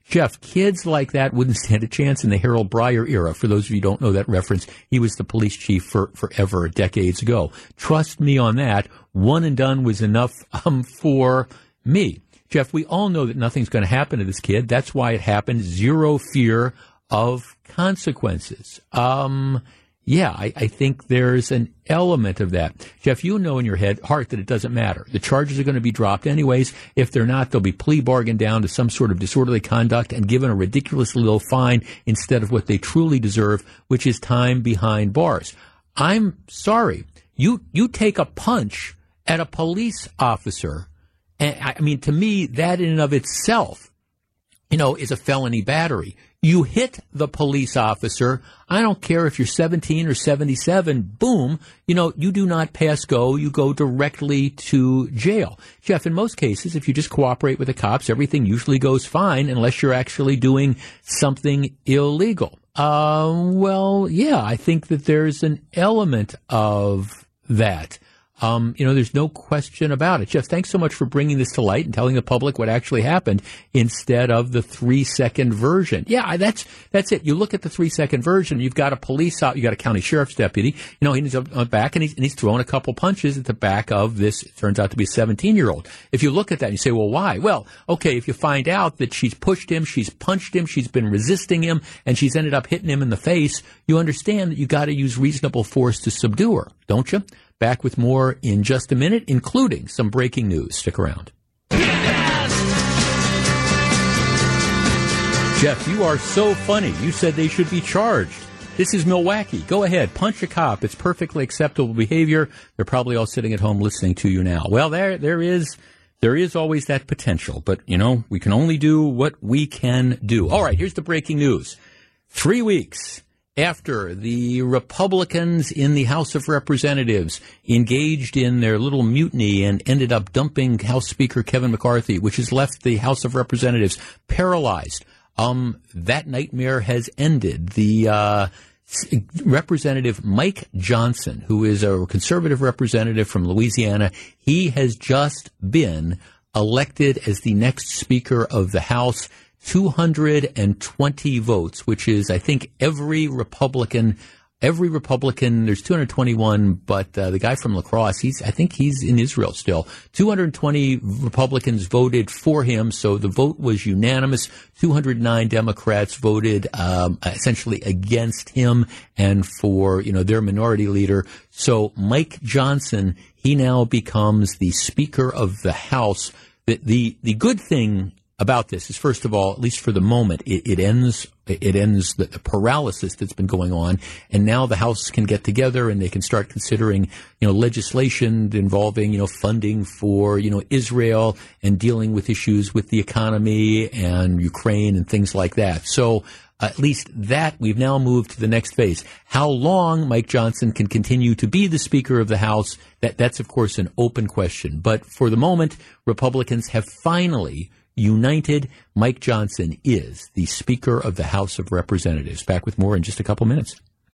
Jeff, kids like that wouldn't stand a chance in the Harold Breyer era. For those of you who don't know that reference, he was the police chief forever, decades ago. Trust me on that. One and done was enough for me. Jeff, we all know that nothing's going to happen to this kid. That's why it happened. Zero fear of consequences. Yeah, I think there's an element of that. Jeff, you know in your heart that it doesn't matter. The charges are going to be dropped anyways. If they're not, they'll be plea bargained down to some sort of disorderly conduct and given a ridiculous little fine instead of what they truly deserve, which is time behind bars. I'm sorry. You take a punch at a police officer. And I mean, to me, that in and of itself, is a felony battery. You hit the police officer. I don't care if you're 17 or 77. Boom. You do not pass go. You go directly to jail. Jeff, in most cases, if you just cooperate with the cops, everything usually goes fine unless you're actually doing something illegal. Well, yeah, I think that there's an element of that. There's no question about it. Jeff, thanks so much for bringing this to light and telling the public what actually happened instead of the 3-second version. Yeah, that's it. You look at the 3-second version, you've got you got a county sheriff's deputy, he's on the back and he's throwing a couple punches at the back of this, it turns out to be a 17-year-old. If you look at that and you say, well, why? Well, okay, if you find out that she's pushed him, she's punched him, she's been resisting him, and she's ended up hitting him in the face, you understand that you got to use reasonable force to subdue her, don't you? Back with more in just a minute, including some breaking news. Stick around. Jeff, you are so funny. You said they should be charged. This is Milwaukee. Go ahead. Punch a cop. It's perfectly acceptable behavior. They're probably all sitting at home listening to you now. Well, there is always that potential. But, we can only do what we can do. All right, here's the breaking news. 3 weeks after the Republicans in the House of Representatives engaged in their little mutiny and ended up dumping House Speaker Kevin McCarthy, which has left the House of Representatives paralyzed, that nightmare has ended. The Representative Mike Johnson, who is a conservative representative from Louisiana, he has just been elected as the next Speaker of the House. 220 votes, which is, I think, every Republican, there's 221, but the guy from La Crosse, I think he's in Israel still. 220 Republicans voted for him, so the vote was unanimous. 209 Democrats voted essentially against him and for, their minority leader. So Mike Johnson, he now becomes the Speaker of the House. The good thing about this is, first of all, at least for the moment, it ends the paralysis that's been going on, and now the House can get together and they can start considering, legislation involving, funding for, Israel and dealing with issues with the economy and Ukraine and things like that. So at least that we've now moved to the next phase. How long Mike Johnson can continue to be the Speaker of the House, that's of course an open question. But for the moment, Republicans have finally united. Mike Johnson is the Speaker of the House of Representatives. Back with more in just a couple minutes.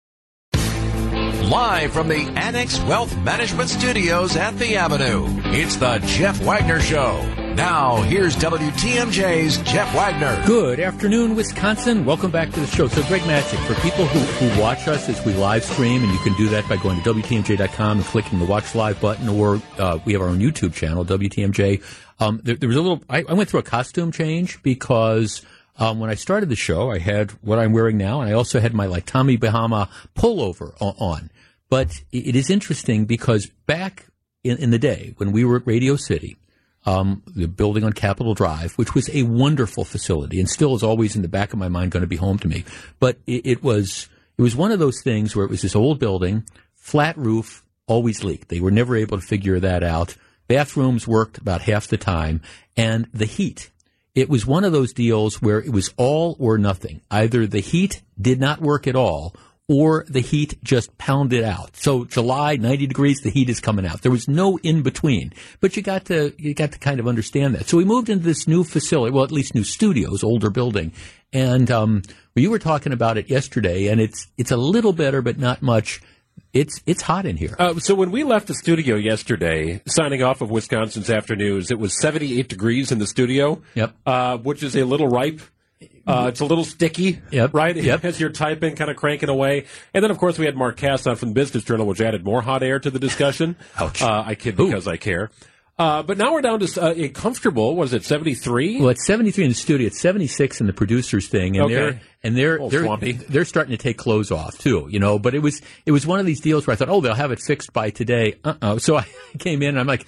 Live from the Annex Wealth Management Studios at the Avenue, it's the Jeff Wagner Show. Now, here's WTMJ's Jeff Wagner. Good afternoon, Wisconsin. Welcome back to the show. So, Greg Matzek, for people who watch us as we live stream, and you can do that by going to WTMJ.com and clicking the Watch Live button, or we have our own YouTube channel, WTMJ. There was a little, I went through a costume change because when I started the show, I had what I'm wearing now, and I also had my Tommy Bahama pullover on. But it is interesting because back in the day when we were at Radio City, the building on Capitol Drive, which was a wonderful facility and still is always in the back of my mind going to be home to me. But it was one of those things where it was this old building, flat roof, always leaked. They were never able to figure that out. Bathrooms worked about half the time. And the heat. It was one of those deals where it was all or nothing. Either the heat did not work at all, or the heat just pounded out. So July, 90 degrees, the heat is coming out. There was no in between. But you got to kind of understand that. So we moved into this new facility, well, at least new studios, older building. And you were talking about it yesterday, and it's a little better, but not much. It's hot in here. So when we left the studio yesterday, signing off of Wisconsin's Afternoons, it was 78 degrees in the studio, yep. Which is a little ripe. It's a little sticky, right? As you're typing, kind of cranking away. And then, of course, we had Mark Cass on from the Business Journal, which added more hot air to the discussion. Ouch. I kid because I care. But now we're down to a comfortable, what is it, 73? Well, it's 73 in the studio. It's 76 in the producers thing, and they're starting to take clothes off too, But it was one of these deals where I thought, they'll have it fixed by today. So I came in and I'm like,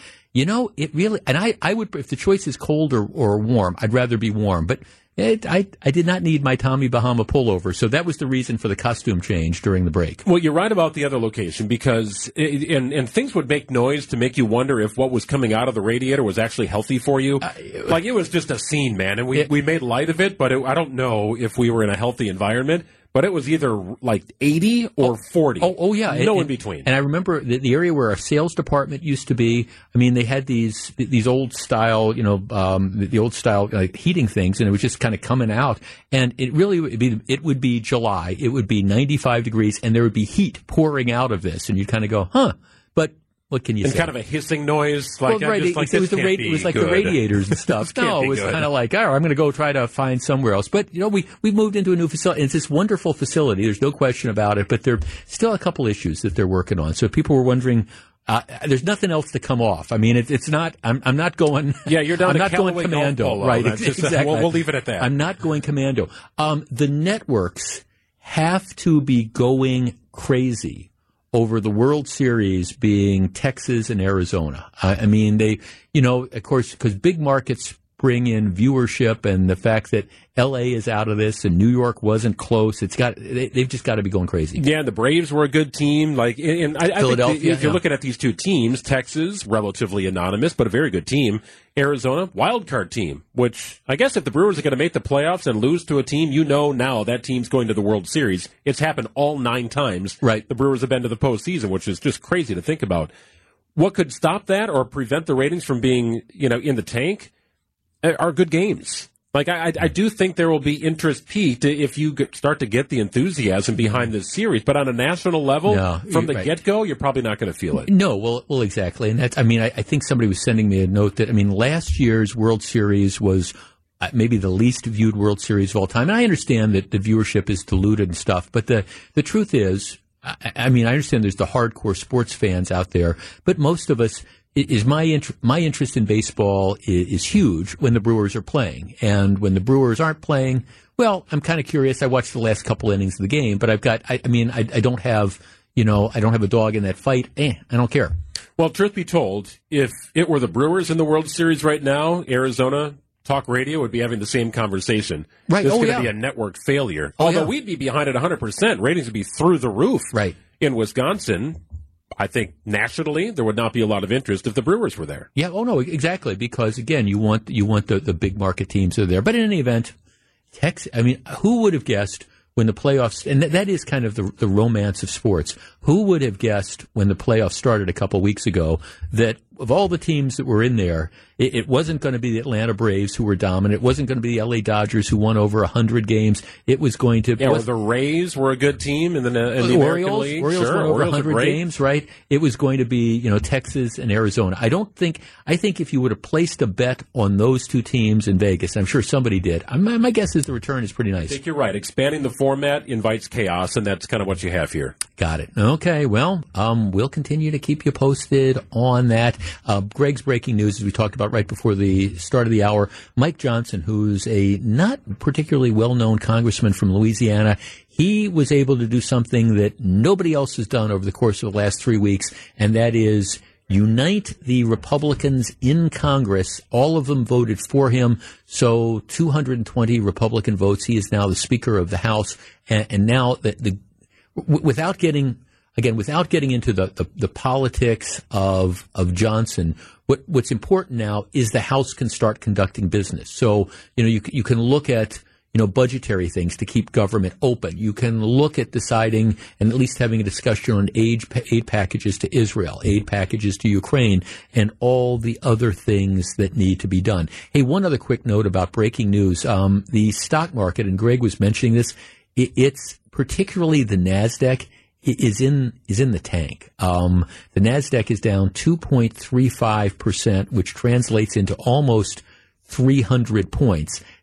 it really, and I would, if the choice is cold or warm, I'd rather be warm, but I did not need my Tommy Bahama pullover, so that was the reason for the costume change during the break. Well, you're right about the other location because and things would make noise to make you wonder if what was coming out of the radiator was actually healthy for you. Like it was just a scene, man, and we made light of it, but I don't know if we were in a healthy environment. But it was either like 80 or 40. Oh yeah. No in between. And I remember the area where our sales department used to be. I mean, they had these old style, the old style heating things, and it was just kind of coming out. And it really would be July. It would be 95 degrees, and there would be heat pouring out of this, and you'd kind of go, huh? But what can you say? And kind of a hissing noise, like right. It was like the radiators and stuff. No, it was kind of like, I'm going to go try to find somewhere else. But we moved into a new facility. It's this wonderful facility. There's no question about it. But there are still a couple issues that they're working on. So if people were wondering, there's nothing else to come off. I mean, it's not. I'm not going. Yeah, you're down. I'm not going commando. Right. Exactly. We'll leave it at that. I'm not going commando. The networks have to be going crazy over the World Series being Texas and Arizona. I mean, they, of course, because big markets bring in viewership, and the fact that L.A. is out of this and New York wasn't close, they've just got to be going crazy. Yeah, the Braves were a good team. I think if you're looking at these two teams, Texas, relatively anonymous, but a very good team. Arizona, wild card team, which I guess if the Brewers are going to make the playoffs and lose to a team, now that team's going to the World Series. It's happened all 9 times. Right. The Brewers have been to the postseason, which is just crazy to think about. What could stop that or prevent the ratings from being, in the tank are good games. Like, I do think there will be interest peaked if you start to get the enthusiasm behind this series. But on a national level, from the get-go, you're probably not going to feel it. No, well, exactly. And that's, I think somebody was sending me a note that, last year's World Series was maybe the least viewed World Series of all time. And I understand that the viewership is diluted and stuff. But the truth is, I understand there's the hardcore sports fans out there, but most of us, my interest in baseball is huge when the Brewers are playing, and when the Brewers aren't playing, well, I'm kind of curious. I watched the last couple innings of the game, but I don't have a dog in that fight. I don't care. Well, truth be told, if it were the Brewers in the World Series right now, Arizona Talk Radio would be having the same conversation. Right. This is going to be a network failure. Although we'd be behind it 100%. Ratings would be through the roof. Right. In Wisconsin, I think nationally there would not be a lot of interest if the Brewers were there. Yeah, no, exactly, because again, you want the big market teams that are there. But in any event, Texas, who would have guessed when the playoffs, and that is kind of the romance of sports, who would have guessed when the playoffs started a couple weeks ago that of all the teams that were in there, it wasn't going to be the Atlanta Braves who were dominant. It wasn't going to be the LA Dodgers who won over 100 games. It was going to be... Yeah, the Rays were a good team in the American League. Orioles won over 100 games, right? It was going to be, Texas and Arizona. I think if you would have placed a bet on those two teams in Vegas, I'm sure somebody did, my guess is the return is pretty nice. I think you're right. Expanding the format invites chaos, and that's kind of what you have here. Got it. Okay, well, we'll continue to keep you posted on that. Greg's breaking news, as we talked about right before the start of the hour. Mike Johnson, who's a not particularly well-known congressman from Louisiana, he was able to do something that nobody else has done over the course of the last 3 weeks, and that is unite the Republicans in Congress. All of them voted for him, so 220 Republican votes. He is now the Speaker of the House, and now without getting into the politics of Johnson, what's important now is the House can start conducting business. So, you can look at, budgetary things to keep government open. You can look at deciding and at least having a discussion on aid packages to Israel, aid packages to Ukraine, and all the other things that need to be done. Hey, one other quick note about breaking news. The stock market, and Greg was mentioning this, it's particularly the NASDAQ, is in the tank. The NASDAQ is down 2.35%, which translates into almost 300 points.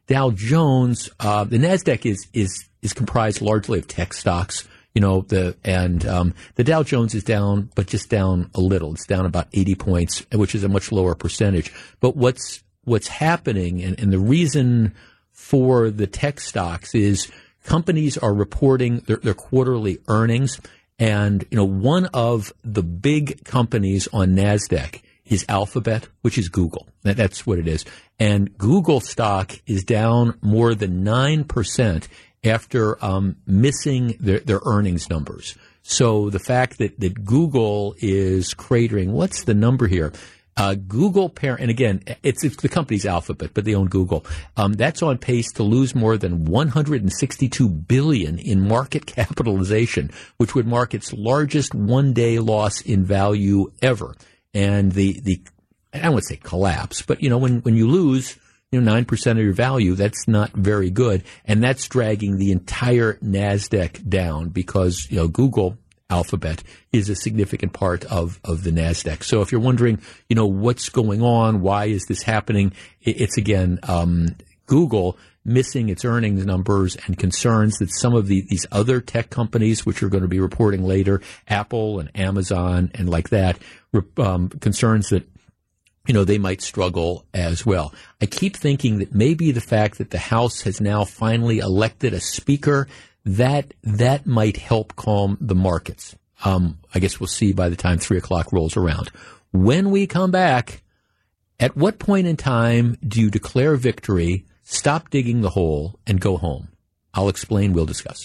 Dow Jones, the NASDAQ is comprised largely of tech stocks. The Dow Jones is down, but just down a little. It's down about 80 points, which is a much lower percentage. But what's happening, and the reason for the tech stocks is companies are reporting their quarterly earnings, and one of the big companies on NASDAQ is Alphabet, which is Google. That's what it is. And Google stock is down more than 9% after missing their earnings numbers. So the fact that Google is cratering, what's the number here? Google parent, and again, it's the company's Alphabet, but they own Google. That's on pace to lose more than $162 billion in market capitalization, which would mark its largest one-day loss in value ever. And the I don't want to say collapse, but when you lose 9% of your value, that's not very good, and that's dragging the entire NASDAQ down because Google, Alphabet, is a significant part of the NASDAQ. So if you're wondering, what's going on, why is this happening, it's again Google missing its earnings numbers and concerns that some of these other tech companies, which are going to be reporting later, Apple and Amazon and like that, concerns that they might struggle as well. I keep thinking that maybe the fact that the House has now finally elected a speaker, that might help calm the markets. I guess we'll see by the time 3 o'clock rolls around. When we come back, at what point in time do you declare victory, stop digging the hole, and go home? I'll explain. We'll discuss.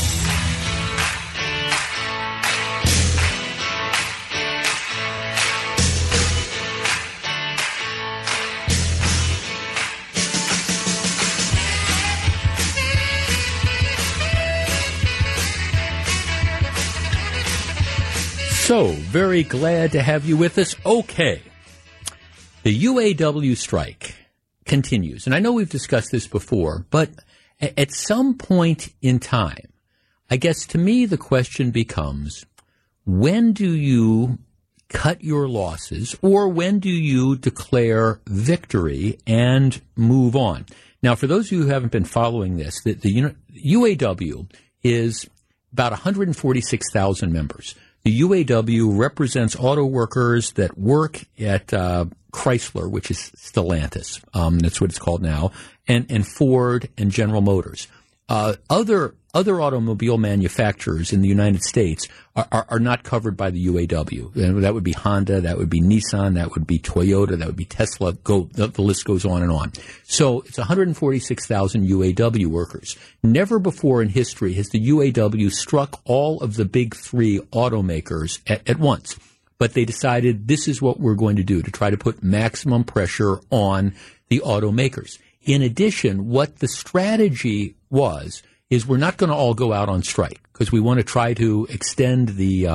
So, very glad to have you with us. Okay. The UAW strike continues. And I know we've discussed this before, but at some point in time, I guess to me the question becomes, when do you cut your losses, or when do you declare victory and move on? Now, for those of you who haven't been following this, the UAW is about 146,000 members. The UAW represents auto workers that work at Chrysler, which is Stellantis. That's what it's called now, and Ford and General Motors. Other automobile manufacturers in the United States are not covered by the UAW. And that would be Honda, that would be Nissan, that would be Toyota, that would be Tesla. The list goes on and on. So it's 146,000 UAW workers. Never before in history has the UAW struck all of the big three automakers at once. But they decided this is what we're going to do to try to put maximum pressure on the automakers. In addition, what the strategy was is we're not going to all go out on strike because we want to try to extend the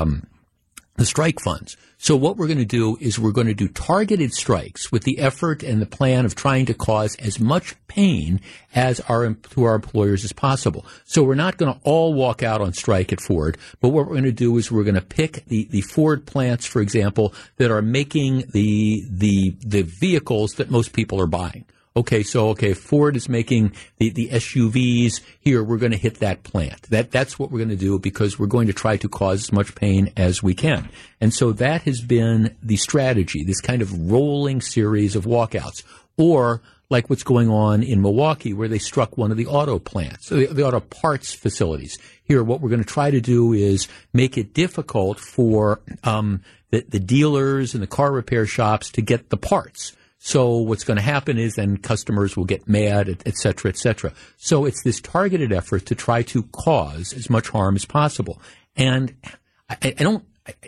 strike funds. So what we're going to do is we're going to do targeted strikes with the effort and the plan of trying to cause as much pain to our employers as possible. So we're not going to all walk out on strike at Ford, but what we're going to do is we're going to pick the Ford plants, for example, that are making the vehicles that most people are buying. Okay, Ford is making the SUVs. Here, we're going to hit that plant. That's what we're going to do because we're going to try to cause as much pain as we can. And so that has been the strategy, this kind of rolling series of walkouts. Or like what's going on in Milwaukee where they struck one of the auto plants, the auto parts facilities. Here, what we're going to try to do is make it difficult for the dealers and the car repair shops to get the parts. So what's going to happen is then customers will get mad, et cetera, et cetera. So it's this targeted effort to try to cause as much harm as possible. And in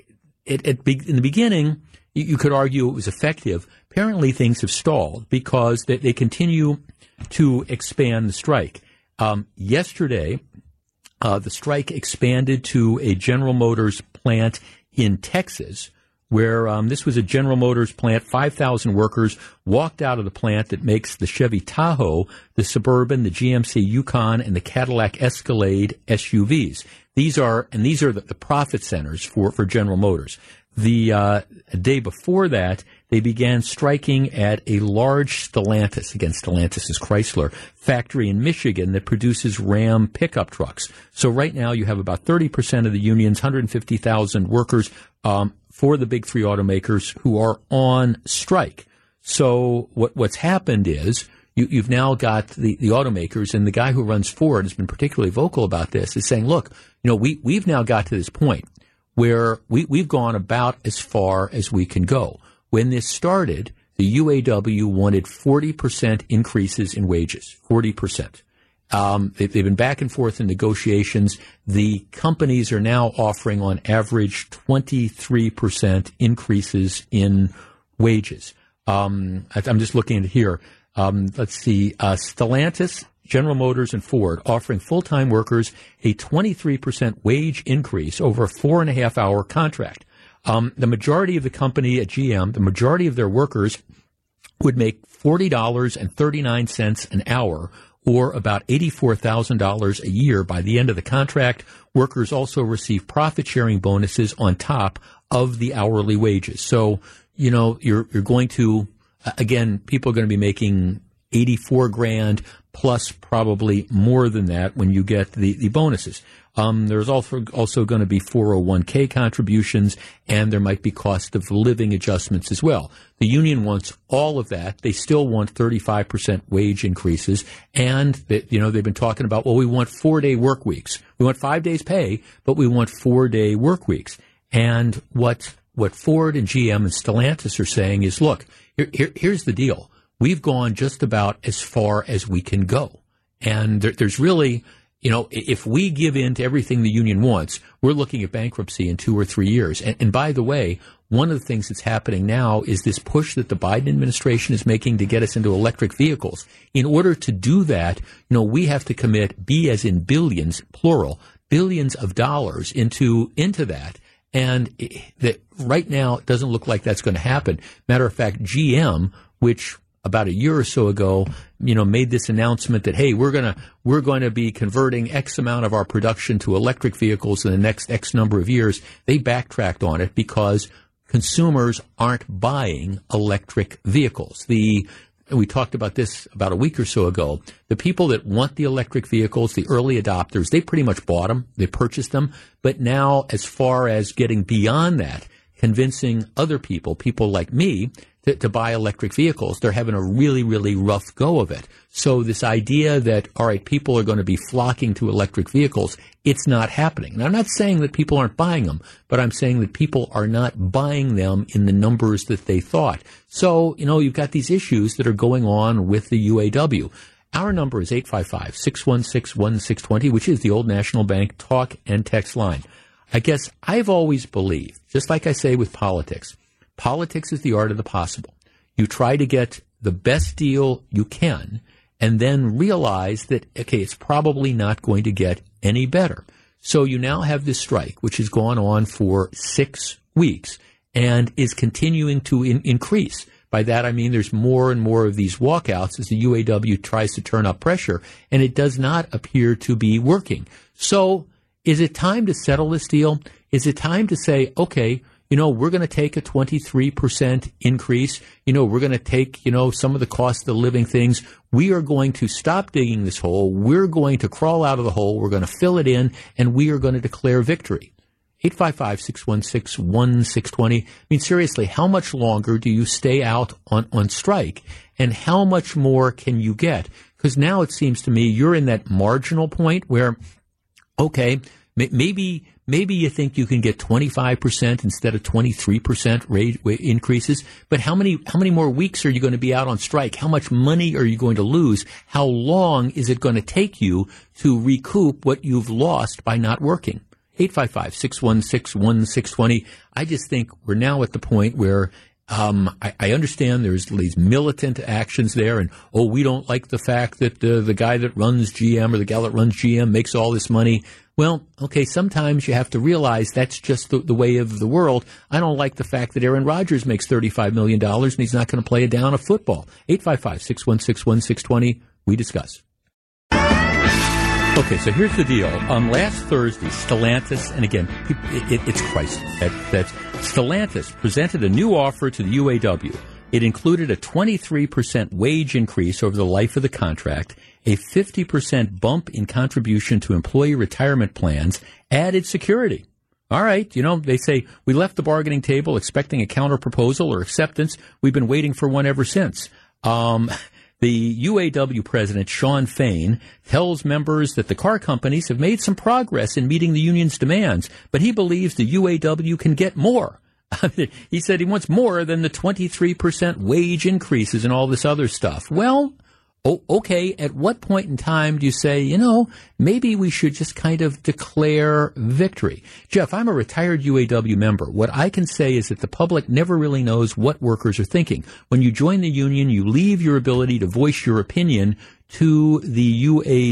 the beginning, you could argue it was effective. Apparently things have stalled because they continue to expand the strike. Yesterday, the strike expanded to a General Motors plant in Texas, where this was a General Motors plant. 5,000 workers walked out of the plant that makes the Chevy Tahoe, the Suburban, the GMC Yukon, and the Cadillac Escalade SUVs. These are the profit centers for General Motors. The day before that, they began striking at a large Stellantis, again, Stellantis is Chrysler, factory in Michigan that produces Ram pickup trucks. So right now you have about 30% of the unions, 150,000 workers for the big three automakers who are on strike. So what's happened is you've now got the automakers, and the guy who runs Ford has been particularly vocal about this, is saying, look, we've now got to this point where we've gone about as far as we can go. When this started, the UAW wanted 40% increases in wages, 40%. They've been back and forth in negotiations. The companies are now offering on average 23% increases in wages. I'm just looking at it here. Let's see, Stellantis, General Motors, and Ford offering full-time workers a 23% wage increase over a 4.5-hour contract. The majority of the company at GM, the majority of their workers would make $40.39 an hour, or about $84,000 a year by the end of the contract. Workers also receive profit-sharing bonuses on top of the hourly wages. So, you're going to, again, people are going to be making $84,000 plus probably more than that when you get the bonuses. There's also going to be 401k contributions, and there might be cost of living adjustments as well. The union wants all of that. They still want 35% wage increases, and they've been talking about, we want 4-day work weeks. We want 5 days pay, but we want 4-day work weeks. And what Ford and GM and Stellantis are saying is, look, here's the deal. We've gone just about as far as we can go. And there's really, if we give in to everything the union wants, we're looking at bankruptcy in 2 or 3 years. And by the way, one of the things that's happening now is this push that the Biden administration is making to get us into electric vehicles. In order to do that, we have to commit, B as in billions, plural, billions of dollars into that. And that right now, it doesn't look like that's going to happen. Matter of fact, GM, which about a year or so ago, made this announcement that, hey, we're going to be converting X amount of our production to electric vehicles in the next X number of years. They backtracked on it because consumers aren't buying electric vehicles. We talked about this about a week or so ago. The people that want the electric vehicles, the early adopters, they pretty much bought them. They purchased them. But now, as far as getting beyond that, convincing other people like me, to buy electric vehicles, they're having a really, really rough go of it. So this idea that, all right, people are going to be flocking to electric vehicles, it's not happening. And I'm not saying that people aren't buying them, but I'm saying that people are not buying them in the numbers that they thought. So, you've got these issues that are going on with the UAW. Our number is 855-616-1620, which is the Old National Bank talk and text line. I guess I've always believed, just like I say with politics is the art of the possible. You try to get the best deal you can and then realize that, okay, it's probably not going to get any better. So you now have this strike, which has gone on for 6 weeks and is continuing to increase. By that, I mean there's more and more of these walkouts as the UAW tries to turn up pressure, and it does not appear to be working. So is it time to settle this deal? Is it time to say, okay, we're going to take a 23% increase. We're going to take, some of the cost of living things. We are going to stop digging this hole. We're going to crawl out of the hole. We're going to fill it in, and we are going to declare victory. 855-616-1620. I mean, seriously, how much longer do you stay out on strike, and how much more can you get? Because now it seems to me you're in that marginal point where, okay, maybe you think you can get 25% instead of 23% rate increases, but how many more weeks are you going to be out on strike? How much money are you going to lose? How long is it going to take you to recoup what you've lost by not working? 855-616-1620. I just think we're now at the point where I understand there's these militant actions there, and, we don't like the fact that the guy that runs GM or the gal that runs GM makes all this money. Well, okay, sometimes you have to realize that's just the way of the world. I don't like the fact that Aaron Rodgers makes $35 million and he's not going to play a down of football. 855-616-1620. We discuss. Okay, so here's the deal. Last Thursday, Stellantis, and again, it's Chrysler. That's Stellantis presented a new offer to the UAW. It included a 23% wage increase over the life of the contract, a 50% bump in contribution to employee retirement plans, added security. All right, they say, we left the bargaining table expecting a counterproposal or acceptance. We've been waiting for one ever since. The UAW president, Shawn Fain, tells members that the car companies have made some progress in meeting the union's demands, but he believes the UAW can get more. He said he wants more than the 23% wage increases and all this other stuff. Well, okay, at what point in time do you say, maybe we should just kind of declare victory? Jeff, I'm a retired UAW member. What I can say is that the public never really knows what workers are thinking. When you join the union, you leave your ability to voice your opinion to the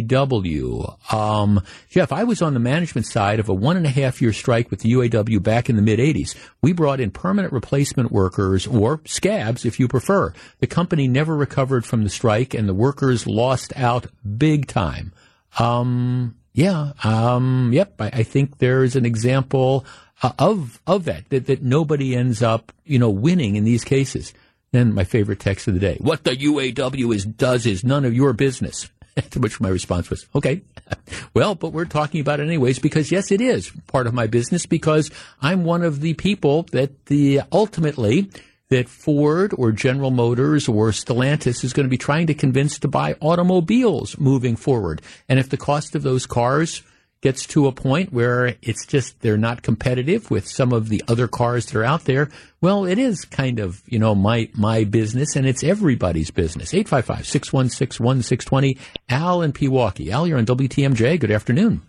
UAW. Jeff, I was on the management side of a 1.5-year strike with the UAW back in the mid-'80s. We brought in permanent replacement workers, or scabs if you prefer. The company never recovered from the strike, and the workers lost out big time. Yep, I think there's an example of that nobody ends up, winning in these cases. Then my favorite text of the day. What the UAW does is none of your business. To which my response was, okay. Well, but we're talking about it anyways because, yes, it is part of my business because I'm one of the people that ultimately that Ford or General Motors or Stellantis is going to be trying to convince to buy automobiles moving forward. And if the cost of those cars gets to a point where it's just they're not competitive with some of the other cars that are out there, well, it is kind of, my business, and it's everybody's business. 855-616-1620. Al in Pewaukee. Al, you're on WTMJ. Good afternoon.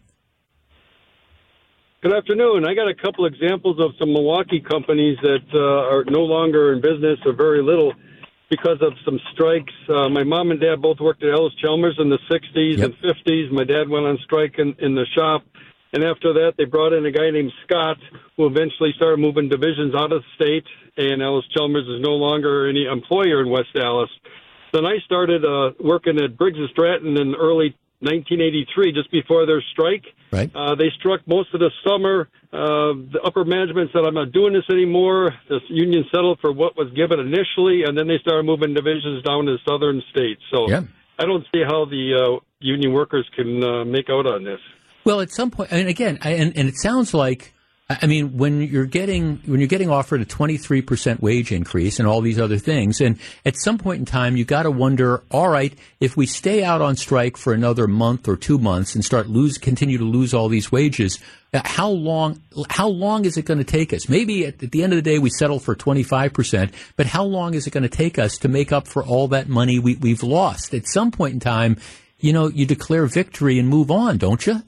Good afternoon. I got a couple examples of some Milwaukee companies that are no longer in business or very little because of some strikes. My mom and dad both worked at Ellis-Chalmers in the 60s and 50s. My dad went on strike in the shop. And after that, they brought in a guy named Scott, who eventually started moving divisions out of the state. And Ellis-Chalmers is no longer any employer in West Dallas. Then I started working at Briggs & Stratton in early 1983, just before their strike. Right. They struck most of the summer. The upper management said, I'm not doing this anymore. The union settled for what was given initially, and then they started moving divisions down to southern states. So I don't see how the union workers can make out on this. Well, at some point, and again, and it sounds like, when you're getting offered a 23% wage increase and all these other things, and at some point in time, you got to wonder, all right, if we stay out on strike for another month or 2 months and continue to lose all these wages, how long is it going to take us? Maybe at the end of the day, we settle for 25%, but how long is it going to take us to make up for all that money we've lost? At some point in time, you declare victory and move on, don't you?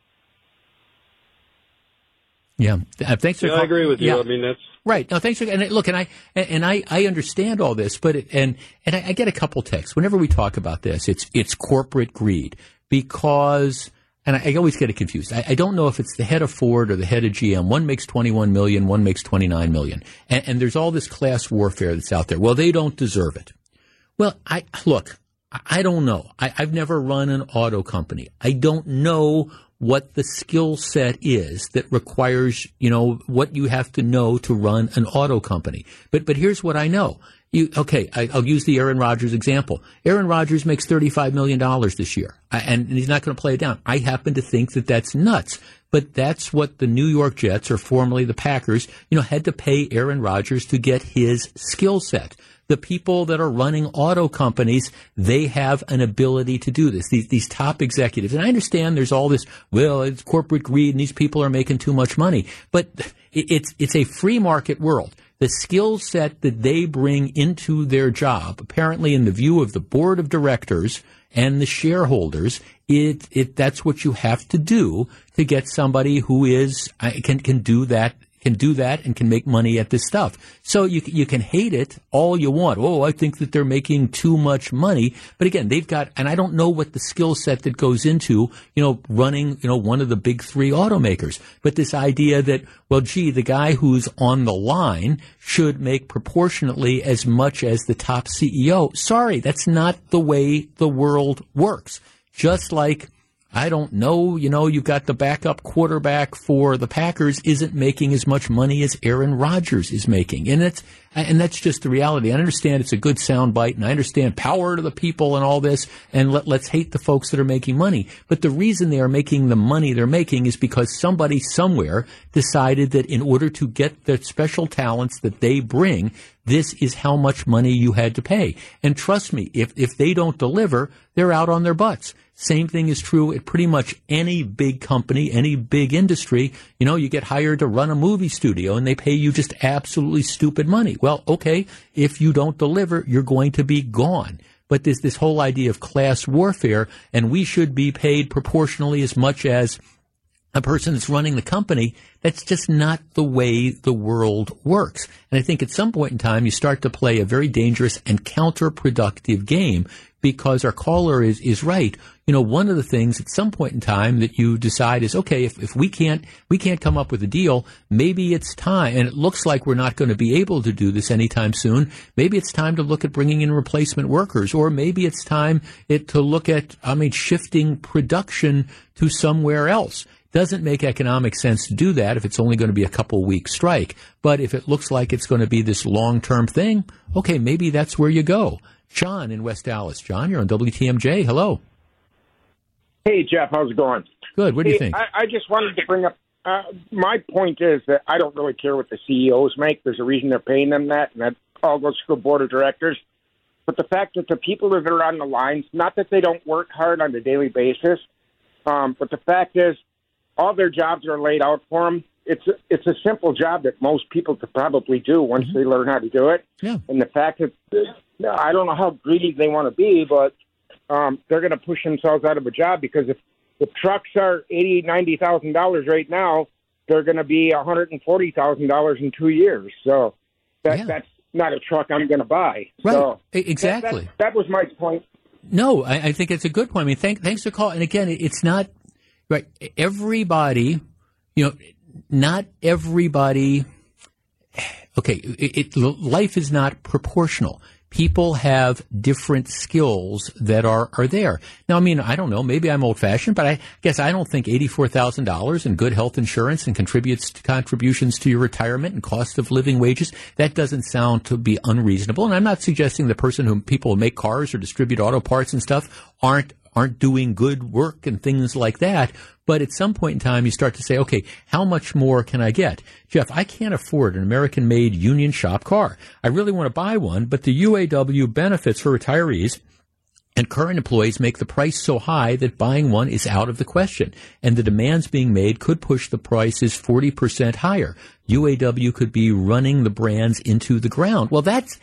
Yeah, thanks for. I agree with you. Yeah. That's right. No, thanks for. And look, and I understand all this, but I get a couple texts whenever we talk about this. It's corporate greed because, and I always get it confused. I don't know if it's the head of Ford or the head of GM. One makes $21 million, one makes $29 million, and there's all this class warfare that's out there. Well, they don't deserve it. Well, I don't know. I've never run an auto company. I don't know what the skill set is that requires, what you have to know to run an auto company. But here's what I know. I'll use the Aaron Rodgers example. Aaron Rodgers makes $35 million this year, and he's not going to play it down. I happen to think that that's nuts. But that's what the New York Jets, or formerly the Packers, had to pay Aaron Rodgers to get his skill set. The people that are running auto companies, they have an ability to do this, these top executives. And I understand there's all this, it's corporate greed and these people are making too much money. But it's a free market world. The skill set that they bring into their job, apparently in the view of the board of directors and the shareholders, that's what you have to do to get somebody who can do that and can make money at this stuff. So you can hate it all you want. Oh, I think that they're making too much money. But again, they've got, and I don't know what the skill set that goes into, running, one of the big three automakers. But this idea that, the guy who's on the line should make proportionately as much as the top CEO. Sorry, that's not the way the world works. Just like I don't know, you've got the backup quarterback for the Packers isn't making as much money as Aaron Rodgers is making. And that's just the reality. I understand it's a good soundbite, and I understand power to the people and all this, and let's hate the folks that are making money. But the reason they are making the money they're making is because somebody somewhere decided that in order to get the special talents that they bring, this is how much money you had to pay. And trust me, if they don't deliver, they're out on their butts. Same thing is true at pretty much any big company, any big industry. You get hired to run a movie studio and they pay you just absolutely stupid money. Well, okay, if you don't deliver, you're going to be gone. But there's this whole idea of class warfare, and we should be paid proportionally as much as a person that's running the company. That's just not the way the world works. And I think at some point in time, you start to play a very dangerous and counterproductive game, because our caller is right. One of the things at some point in time that you decide is, okay, if we can't come up with a deal, maybe it's time, and it looks like we're not going to be able to do this anytime soon. Maybe it's time to look at bringing in replacement workers, or maybe it's time to look at, shifting production to somewhere else. Doesn't make economic sense to do that if it's only going to be a couple weeks strike. But if it looks like it's going to be this long-term thing, okay, maybe that's where you go. John in West Dallas. John, you're on WTMJ. Hello. Hey, Jeff. How's it going? Good. What do you think? I just wanted to bring up, my point is that I don't really care what the CEOs make. There's a reason they're paying them that, and that all goes to the board of directors. But the fact that the people that are on the lines, not that they don't work hard on a daily basis, but the fact is all their jobs are laid out for them. It's a simple job that most people could probably do once they learn how to do it. Yeah. And the fact that I don't know how greedy they want to be, but they're going to push themselves out of a job, because if the trucks are $80,000, $90,000 right now, they're going to be $140,000 in 2 years. So that's not a truck I'm going to buy. Right. So exactly. That was my point. No, I think it's a good point. Thanks for calling. And again, it's not right. Everybody, not everybody. Okay, life is not proportional. People have different skills that are there. Now, I don't know, maybe I'm old-fashioned, but I guess I don't think $84,000 in good health insurance and contributions to your retirement and cost of living wages, that doesn't sound to be unreasonable. And I'm not suggesting the people who make cars or distribute auto parts and stuff aren't doing good work and things like that. But at some point in time, you start to say, okay, how much more can I get? Jeff, I can't afford an American-made union shop car. I really want to buy one, but the UAW benefits for retirees and current employees make the price so high that buying one is out of the question. And the demands being made could push the prices 40% higher. UAW could be running the brands into the ground. Well, that's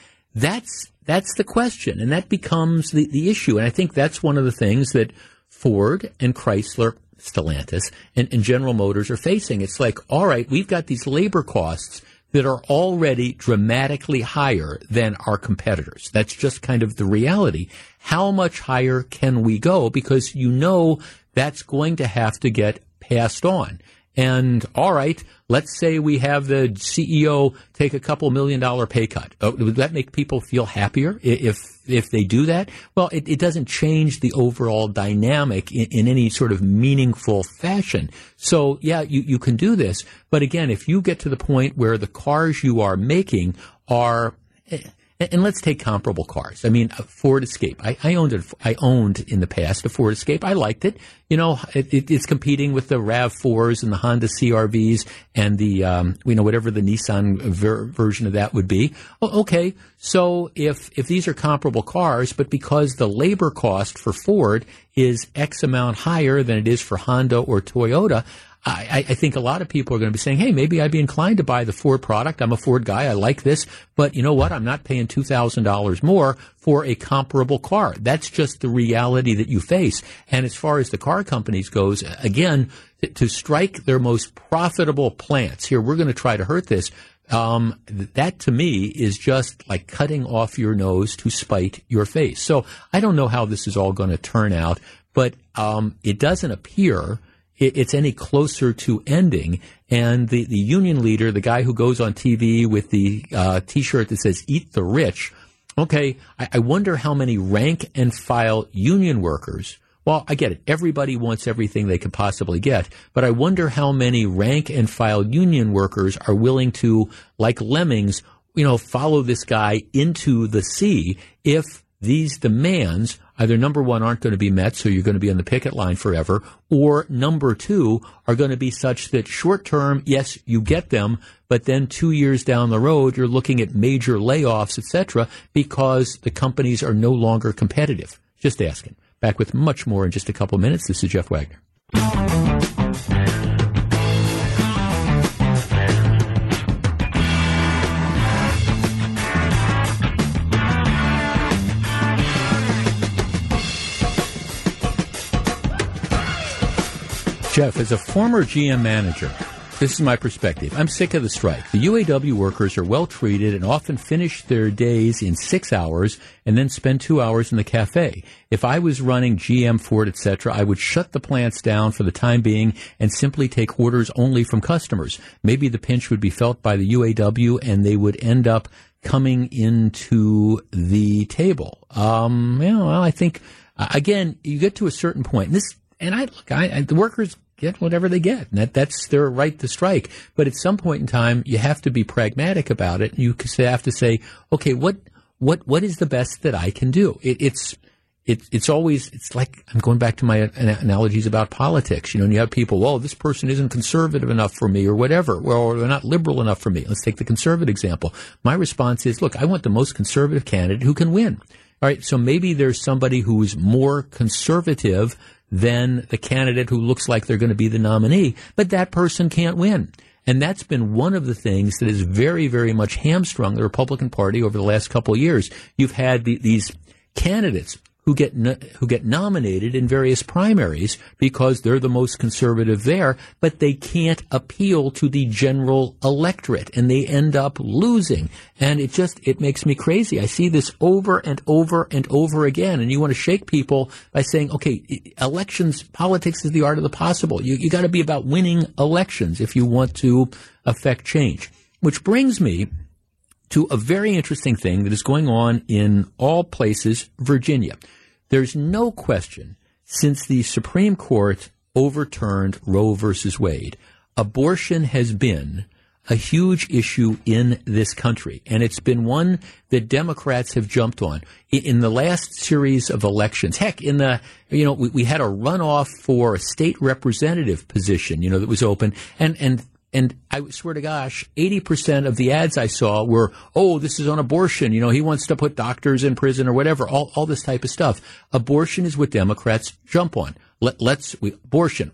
the question, and that becomes the issue. And I think that's one of the things that Ford and Chrysler, Stellantis, and General Motors are facing. It's like, all right, we've got these labor costs that are already dramatically higher than our competitors. That's just kind of the reality. How much higher can we go? Because that's going to have to get passed on. And all right, let's say we have the CEO take a couple $1 million pay cut. Would that make people feel happier if they do that? Well, it doesn't change the overall dynamic in any sort of meaningful fashion. So, yeah, you can do this. But again, if you get to the point where the cars you are making are, and let's take comparable cars. A Ford Escape. I owned in the past a Ford Escape. I liked it. It's competing with the RAV4s and the Honda CR-Vs and the, whatever the Nissan version of that would be. Well, okay. So if these are comparable cars, but because the labor cost for Ford is X amount higher than it is for Honda or Toyota, I think a lot of people are going to be saying, hey, maybe I'd be inclined to buy the Ford product. I'm a Ford guy. I like this. But you know what? I'm not paying $2,000 more for a comparable car. That's just the reality that you face. And as far as the car companies goes, again, to strike their most profitable plants, here, we're going to try to hurt this. That to me is just like cutting off your nose to spite your face. So I don't know how this is all going to turn out, but it doesn't appear it's any closer to ending. And the union leader, the guy who goes on TV with the T-shirt that says "Eat the Rich," okay, I wonder how many rank and file union workers Well, I get it. Everybody wants everything they could possibly get, but I wonder how many rank and file union workers are willing to, like lemmings, follow this guy into the sea if these demands, either number one, aren't going to be met, so you're going to be on the picket line forever, or number two, are going to be such that short term, yes, you get them, but then 2 years down the road, you're looking at major layoffs, etc., because the companies are no longer competitive. Just asking. Back with much more in just a couple of minutes. This is Jeff Wagner. Jeff, as a former GM manager, this is my perspective. I'm sick of the strike. The UAW workers are well treated and often finish their days in 6 hours and then spend 2 hours in the cafe. If I was running GM, Ford, etc., I would shut the plants down for the time being and simply take orders only from customers. Maybe the pinch would be felt by the UAW and they would end up coming into the table. I think, again, you get to a certain point. The workers get whatever they get, and that's their right to strike. But at some point in time, you have to be pragmatic about it. You have to say, okay, what is the best that I can do? It's like, I'm going back to my analogies about politics. And you have people, well, this person isn't conservative enough for me or whatever. Well, they're not liberal enough for me. Let's take the conservative example. My response is, look, I want the most conservative candidate who can win. All right, so maybe there's somebody who's more conservative than the candidate who looks like they're going to be the nominee, but that person can't win. And that's been one of the things that has very, very much hamstrung the Republican Party over the last couple of years. You've had these candidates who get nominated in various primaries because they're the most conservative there, but they can't appeal to the general electorate, and they end up losing. And it makes me crazy. I see this over and over and over again, and you want to shake people by saying, okay, elections, politics is the art of the possible. You got to be about winning elections if you want to affect change. Which brings me to a very interesting thing that is going on in all places, Virginia. There's no question, since the Supreme Court overturned Roe versus Wade, abortion has been a huge issue in this country, and it's been one that Democrats have jumped on. In the last series of elections, heck, we had a runoff for a state representative position, that was open, and I swear to gosh, 80% of the ads I saw were, oh, this is on abortion. He wants to put doctors in prison or whatever, all this type of stuff. Abortion is what Democrats jump on. Abortion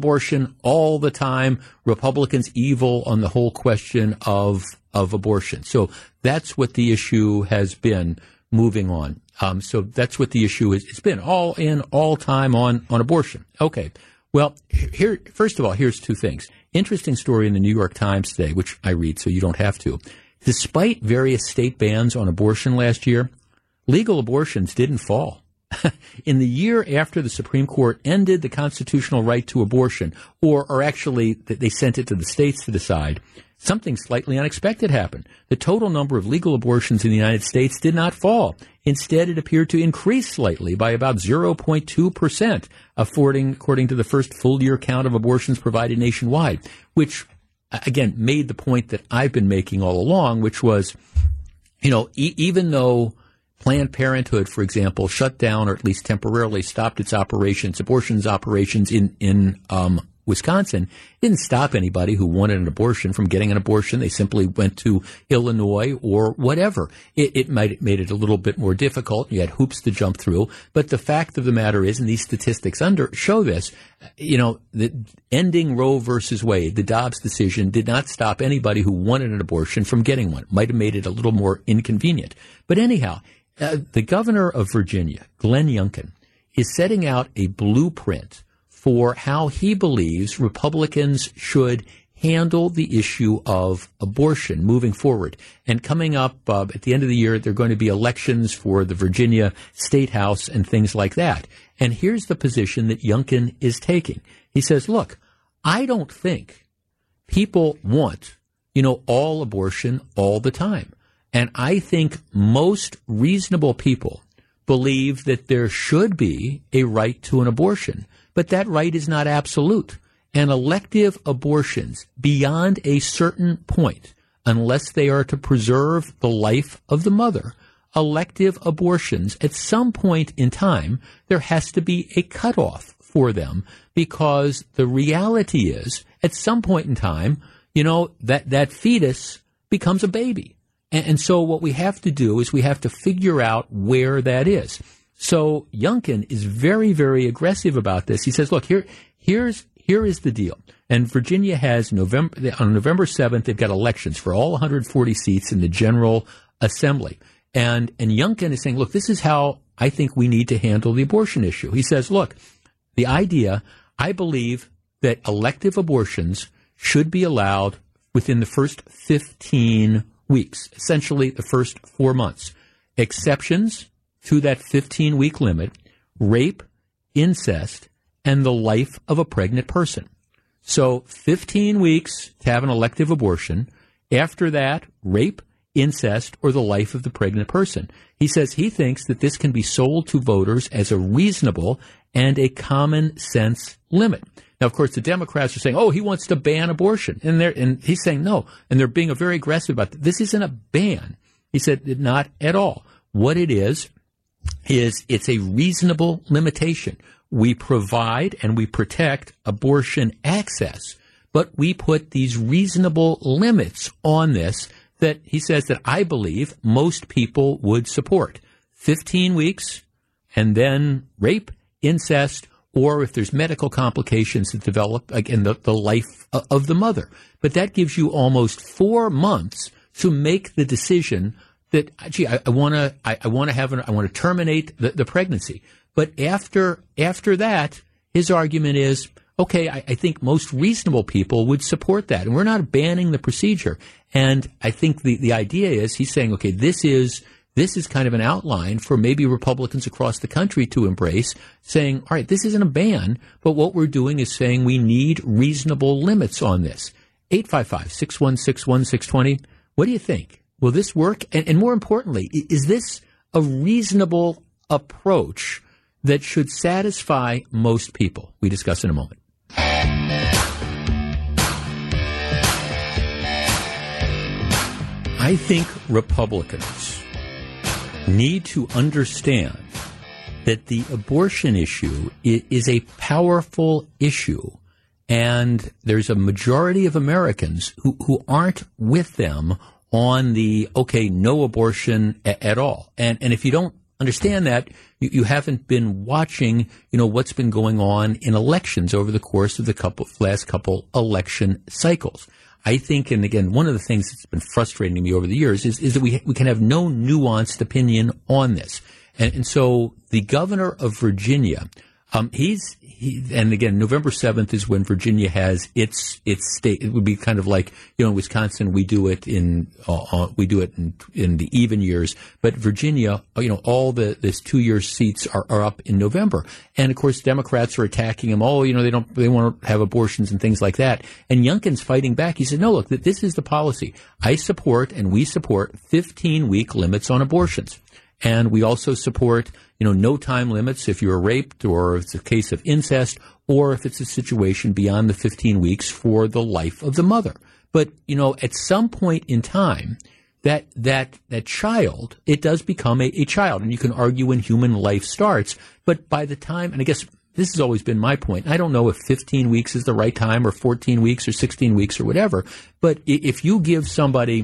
all the time. Republicans evil on the whole question of abortion. So that's what the issue has been moving on. So that's what the issue is. It's been all time on abortion. Okay. Well, first of all, here's two things. Interesting story in the New York Times today, which I read so you don't have to. Despite various state bans on abortion last year, legal abortions didn't fall. In the year after the Supreme Court ended the constitutional right to abortion, or actually they sent it to the states to decide, something slightly unexpected happened. The total number of legal abortions in the United States did not fall. Instead, it appeared to increase slightly by about 0.2%, according to the first full-year count of abortions provided nationwide, which, again, made the point that I've been making all along, which was, even though Planned Parenthood, for example, shut down or at least temporarily stopped its abortions operations in Wisconsin, didn't stop anybody who wanted an abortion from getting an abortion. They simply went to Illinois or whatever. It made it a little bit more difficult. You had hoops to jump through. But the fact of the matter is, and these statistics show this, that ending Roe versus Wade, the Dobbs decision, did not stop anybody who wanted an abortion from getting one. It might have made it a little more inconvenient. But anyhow, the governor of Virginia, Glenn Youngkin, is setting out a blueprint for how he believes Republicans should handle the issue of abortion moving forward. And coming up at the end of the year, there are going to be elections for the Virginia State House and things like that. And here's the position that Youngkin is taking. He says, look, I don't think people want, all abortion all the time. And I think most reasonable people believe that there should be a right to an abortion, but that right is not absolute. And elective abortions beyond a certain point, unless they are to preserve the life of the mother, elective abortions, at some point in time, there has to be a cutoff for them, because the reality is, at some point in time, that fetus becomes a baby. And so what we have to do is we have to figure out where that is. So Youngkin is very, very aggressive about this. He says, look, here is the deal. And Virginia has on November 7th, they've got elections for all 140 seats in the General Assembly. And Youngkin is saying, look, this is how I think we need to handle the abortion issue. He says, look, the idea, I believe that elective abortions should be allowed within the first 15 weeks, essentially the first 4 months. Exceptions to that 15-week limit, rape, incest, and the life of a pregnant person. So 15 weeks to have an elective abortion. After that, rape, incest, or the life of the pregnant person. He says he thinks that this can be sold to voters as a reasonable and a common sense limit. Now, of course, the Democrats are saying, oh, he wants to ban abortion. And he's saying no. And they're being very aggressive about it. This isn't a ban. He said not at all. What it is it's a reasonable limitation. We provide and we protect abortion access, but we put these reasonable limits on this that he says that I believe most people would support. 15 weeks, and then rape, incest, or if there's medical complications that develop, again, the life of the mother. But that gives you almost 4 months to make the decision that, gee, I want to terminate the pregnancy. But after that, his argument is, okay, I think most reasonable people would support that. And we're not banning the procedure. And I think the idea is he's saying, okay, this is kind of an outline for maybe Republicans across the country to embrace, saying, all right, this isn't a ban, but what we're doing is saying we need reasonable limits on this. 855-616-1620. What do you think? Will this work? And more importantly, is this a reasonable approach that should satisfy most people? We discuss in a moment. I think Republicans need to understand that the abortion issue is a powerful issue, and there's a majority of Americans who aren't with them on the, okay, no abortion at all. And if you don't understand that, you haven't been watching, what's been going on in elections over the course of the last couple election cycles. I think, and again, one of the things that's been frustrating me over the years is that we can have no nuanced opinion on this. And so the governor of Virginia, and again, November 7th is when Virginia has its state. It would be kind of like, in Wisconsin, we do it in the even years, but Virginia, all this 2-year seats are up in November. And of course, Democrats are attacking them. Oh, they want to have abortions and things like that. And Youngkin's fighting back. He said, no, look, this is the policy. I support and we support 15-week limits on abortions. And we also support, no time limits if you're raped or if it's a case of incest or if it's a situation beyond the 15 weeks for the life of the mother. But, at some point in time, that child, it does become a child. And you can argue when human life starts. But by the time, and I guess this has always been my point, I don't know if 15 weeks is the right time or 14 weeks or 16 weeks or whatever. But if you give somebody,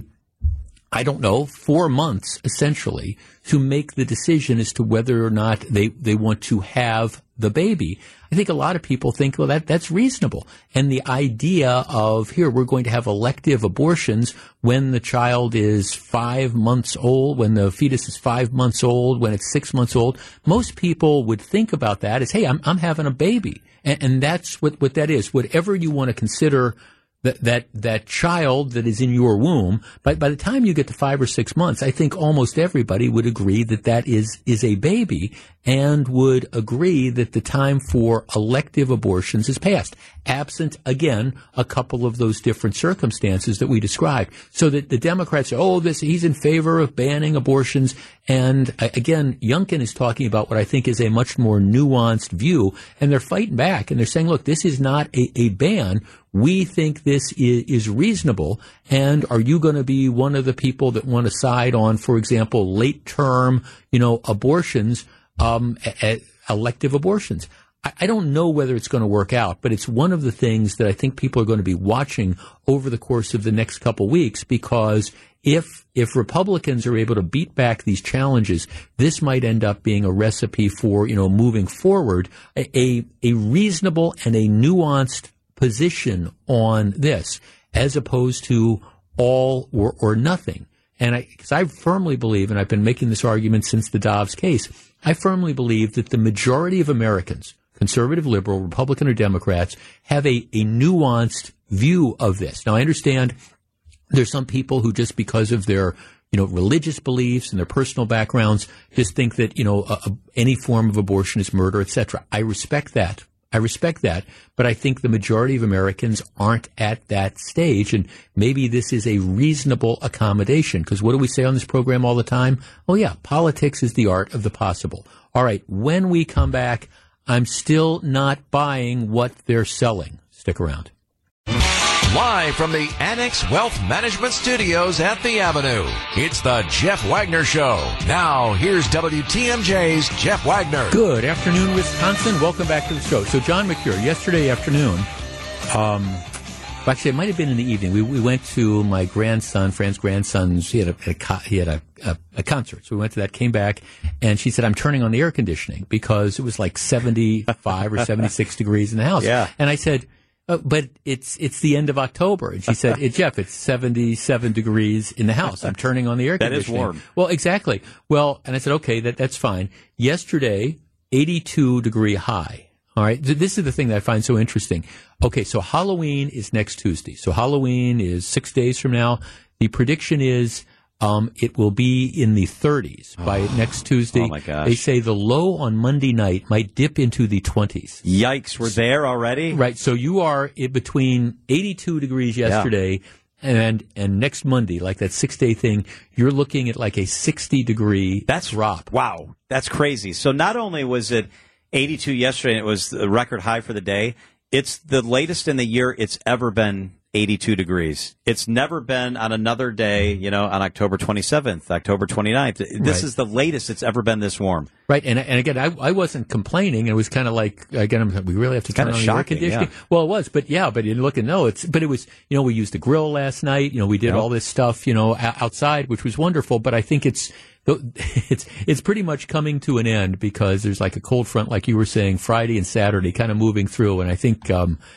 4 months, essentially, to make the decision as to whether or not they want to have the baby, I think a lot of people think, well, that's reasonable. And the idea of, here, we're going to have elective abortions when the child is 5 months old, when the fetus is 5 months old, when it's 6 months old, most people would think about that as, hey, I'm having a baby. And that's what that is. Whatever you want to consider that child that is in your womb, by the time you get to 5 or 6 months, I think almost everybody would agree that is a baby and would agree that the time for elective abortions is past, absent, again, a couple of those different circumstances that we described. So that the Democrats say, he's in favor of banning abortions. And again, Youngkin is talking about what I think is a much more nuanced view, and they're fighting back, and they're saying, look, this is not a ban. We think this is reasonable, and are you going to be one of the people that want to side on, for example, late-term, abortions, elective abortions? I don't know whether it's going to work out, but it's one of the things that I think people are going to be watching over the course of the next couple weeks, because if Republicans are able to beat back these challenges, this might end up being a recipe for, moving forward, a reasonable and a nuanced position on this, as opposed to all or nothing. And because I firmly believe, and I've been making this argument since the Dobbs case, I firmly believe that the majority of Americans, conservative, liberal, Republican, or Democrats, have a nuanced view of this. Now, I understand there's some people who, just because of their religious beliefs and their personal backgrounds, just think that any form of abortion is murder, etc. I respect that. But I think the majority of Americans aren't at that stage, and maybe this is a reasonable accommodation, because what do we say on this program all the time? Oh, yeah, politics is the art of the possible. All right, when we come back, I'm still not buying what they're selling. Stick around. Live from the Annex Wealth Management Studios at the Avenue, it's the Jeff Wagner Show. Now, here's WTMJ's Jeff Wagner. Good afternoon, Wisconsin. Welcome back to the show. So, John McCure, yesterday afternoon, actually, it might have been in the evening. We went to my grandson, Fran's grandson's. He had a concert, so we went to that. Came back, and she said, "I'm turning on the air conditioning because it was like 75 or 76 degrees in the house." Yeah, and I said, but it's the end of October. And she said, Jeff, it's 77 degrees in the house. I'm turning on the air conditioning. That is warm. Well, exactly. Well, and I said, okay, that's fine. Yesterday, 82-degree high. All right. This is the thing that I find so interesting. Okay, so Halloween is next Tuesday. So Halloween is 6 days from now. The prediction is it will be in the 30s by next Tuesday. Oh, my gosh. They say the low on Monday night might dip into the 20s. Yikes, we're there already? Right, so you are in between 82 degrees yesterday and next Monday, like that 6-day thing, you're looking at like a 60-degree drop. Wow, that's crazy. So not only was it 82 yesterday and it was the record high for the day, it's the latest in the year it's ever been 82 degrees. It's never been on another day, on October 27th, October 29th. This is the latest it's ever been this warm. Right. And again, I wasn't complaining. It was kind of like, again, we really have to turn on the air conditioning. Yeah. Well, it was, but you're looking, but it was, we used the grill last night. We did all this stuff, outside, which was wonderful. But I think it's pretty much coming to an end, because there's like a cold front, like you were saying, Friday and Saturday kind of moving through. And I think,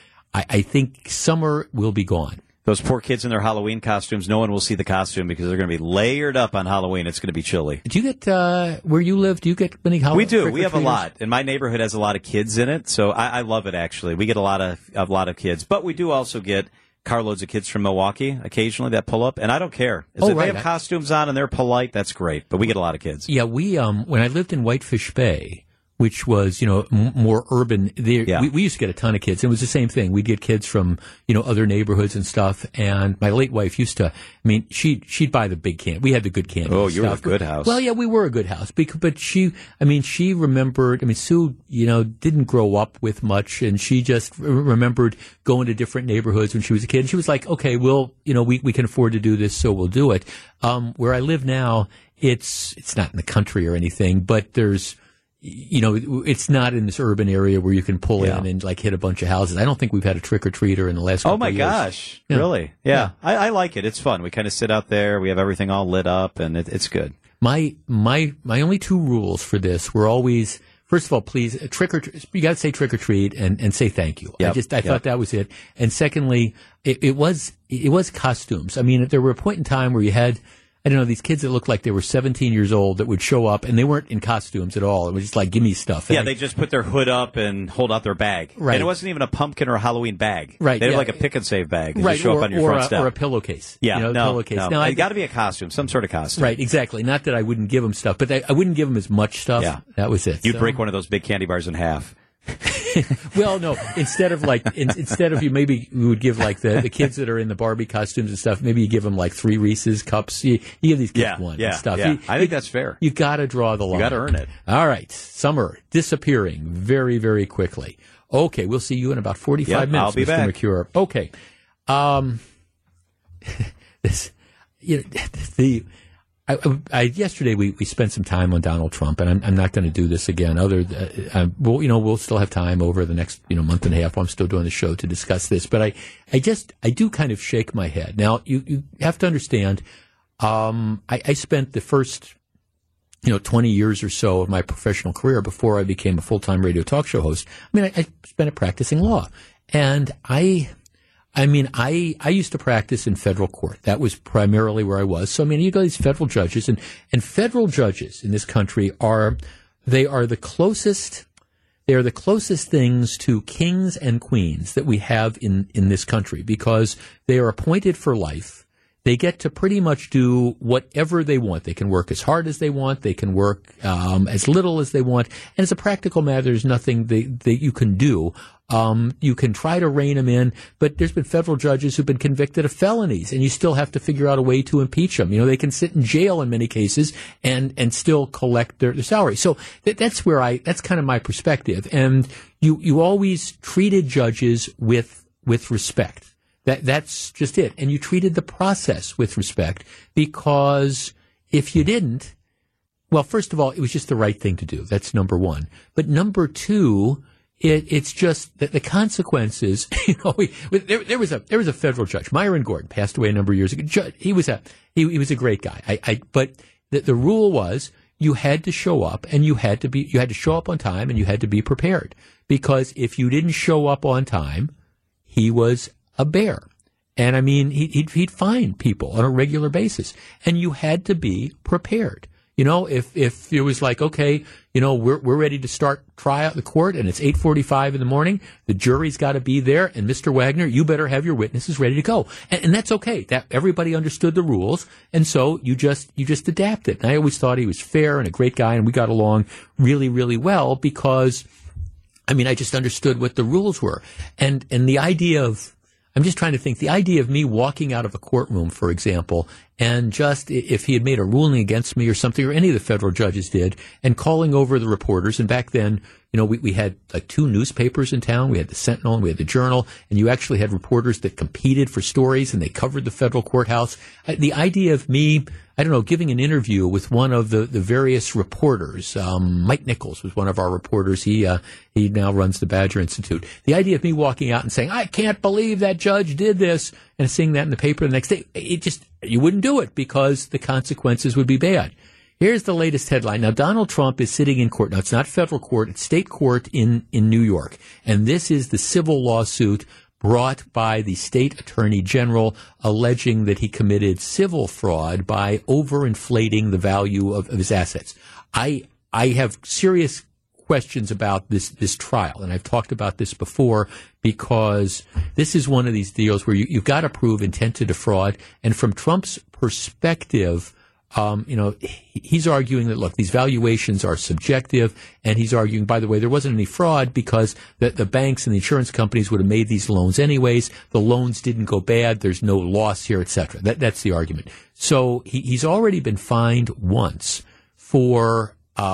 I think summer will be gone. Those poor kids in their Halloween costumes, no one will see the costume because they're going to be layered up on Halloween. It's going to be chilly. Do you get, where you live, do you get many Halloween? We do. We have a lot. And my neighborhood has a lot of kids in it, so I love it, actually. We get a lot of kids. But we do also get carloads of kids from Milwaukee occasionally that pull up, and I don't care. If they have costumes on and they're polite, that's great. But we get a lot of kids. Yeah, we, when I lived in Whitefish Bay, which was, more urban. We used to get a ton of kids. It was the same thing. We'd get kids from, other neighborhoods and stuff. And my late wife used to, she'd buy the big candy. We had the good candy. Oh, you were a good house. Well, yeah, we were a good house. But she remembered, Sue, didn't grow up with much, and she just remembered going to different neighborhoods when she was a kid. And she was like, okay, we can afford to do this, so we'll do it. Where I live now, it's not in the country or anything, but there's, it's not in this urban area where you can pull in and like hit a bunch of houses. I don't think we've had a trick-or-treater in the last couple of years. Oh, my gosh. Yeah. Really? Yeah. I like it. It's fun. We kind of sit out there. We have everything all lit up, and it's good. My only two rules for this were always, first of all, please, you got to say trick-or-treat and say thank you. Yep. I thought that was it. And secondly, it was costumes. There were a point in time where you had, I don't know, these kids that looked like they were 17 years old that would show up, and they weren't in costumes at all. It was just like, give me stuff. Yeah, they just put their hood up and hold out their bag. Right. And it wasn't even a pumpkin or a Halloween bag. Right. They had yeah. like a pick and save bag. They right. just show up on your front step. Or a pillowcase. Yeah, pillowcase. No. Now, It's got to be a costume, some sort of costume. Right, exactly. Not that I wouldn't give them stuff, but I wouldn't give them as much stuff. Yeah. That was it. You'd break one of those big candy bars in half. Well, no. Instead of you, maybe we would give like the kids that are in the Barbie costumes and stuff. Maybe you give them like 3 Reese's cups. You give these kids one and stuff. Yeah. I think that's fair. You got to draw the line. You got to earn it. All right, summer disappearing very, very quickly. Okay, we'll see you in about 45 minutes, I'll be Mr. back. McCure. Okay, yesterday we spent some time on Donald Trump, and I'm not going to do this again. We'll still have time over the next month and a half while I'm still doing the show to discuss this. But I do kind of shake my head. Now you have to understand. I spent the first 20 years or so of my professional career before I became a full-time radio talk show host. I spent it practicing law, and I used to practice in federal court. That was primarily where I was. So, you go to these federal judges, and federal judges in this country are the closest things to kings and queens that we have in this country, because they are appointed for life. They get to pretty much do whatever they want. They can work as hard as they want. They can work as little as they want. And as a practical matter, there's nothing that you can do. You can try to rein them in, but there's been federal judges who've been convicted of felonies, and you still have to figure out a way to impeach them. They can sit in jail in many cases and still collect their salary. So that's kind of my perspective. And you always treated judges with respect. That's just it. And you treated the process with respect, because if you didn't, well, first of all, it was just the right thing to do. That's number one. But number two, it's just that the consequences, there was a federal judge, Myron Gordon, passed away a number of years ago. He was a great guy. But the rule was you had to show up, and you had to show up on time, and you had to be prepared. Because if you didn't show up on time, he was a bear. And he'd fine people on a regular basis, and you had to be prepared. If it was like, okay, we're ready to start trial at the court, and it's 8:45 in the morning, the jury's got to be there, and Mr. Wagner, you better have your witnesses ready to go. And that's okay. That everybody understood the rules, and so you just adapted. And I always thought he was fair and a great guy, and we got along really, really well, because I just understood what the rules were. And the idea of, I'm just trying to think, the idea of me walking out of a courtroom, for example, and just if he had made a ruling against me or something, or any of the federal judges did, and calling over the reporters. And back then, we had like 2 newspapers in town. We had the Sentinel and we had the Journal, and you actually had reporters that competed for stories, and they covered the federal courthouse. The idea of me, giving an interview with one of the various reporters, Mike Nichols was one of our reporters. He now runs the Badger Institute. The idea of me walking out and saying, I can't believe that judge did this, and seeing that in the paper the next day, you wouldn't do it, because the consequences would be bad. Here's the latest headline. Now, Donald Trump is sitting in court. Now, it's not federal court. It's state court in New York. And this is the civil lawsuit brought by the state attorney general, alleging that he committed civil fraud by overinflating the value of his assets. I have serious questions about this trial, and I've talked about this before, because this is one of these deals where you've got to prove intent to defraud. And from Trump's perspective, he's arguing that, look, these valuations are subjective, and he's arguing, by the way, there wasn't any fraud because the banks and the insurance companies would have made these loans anyways. The loans didn't go bad. There's no loss here, etc. That's the argument. So he's already been fined once for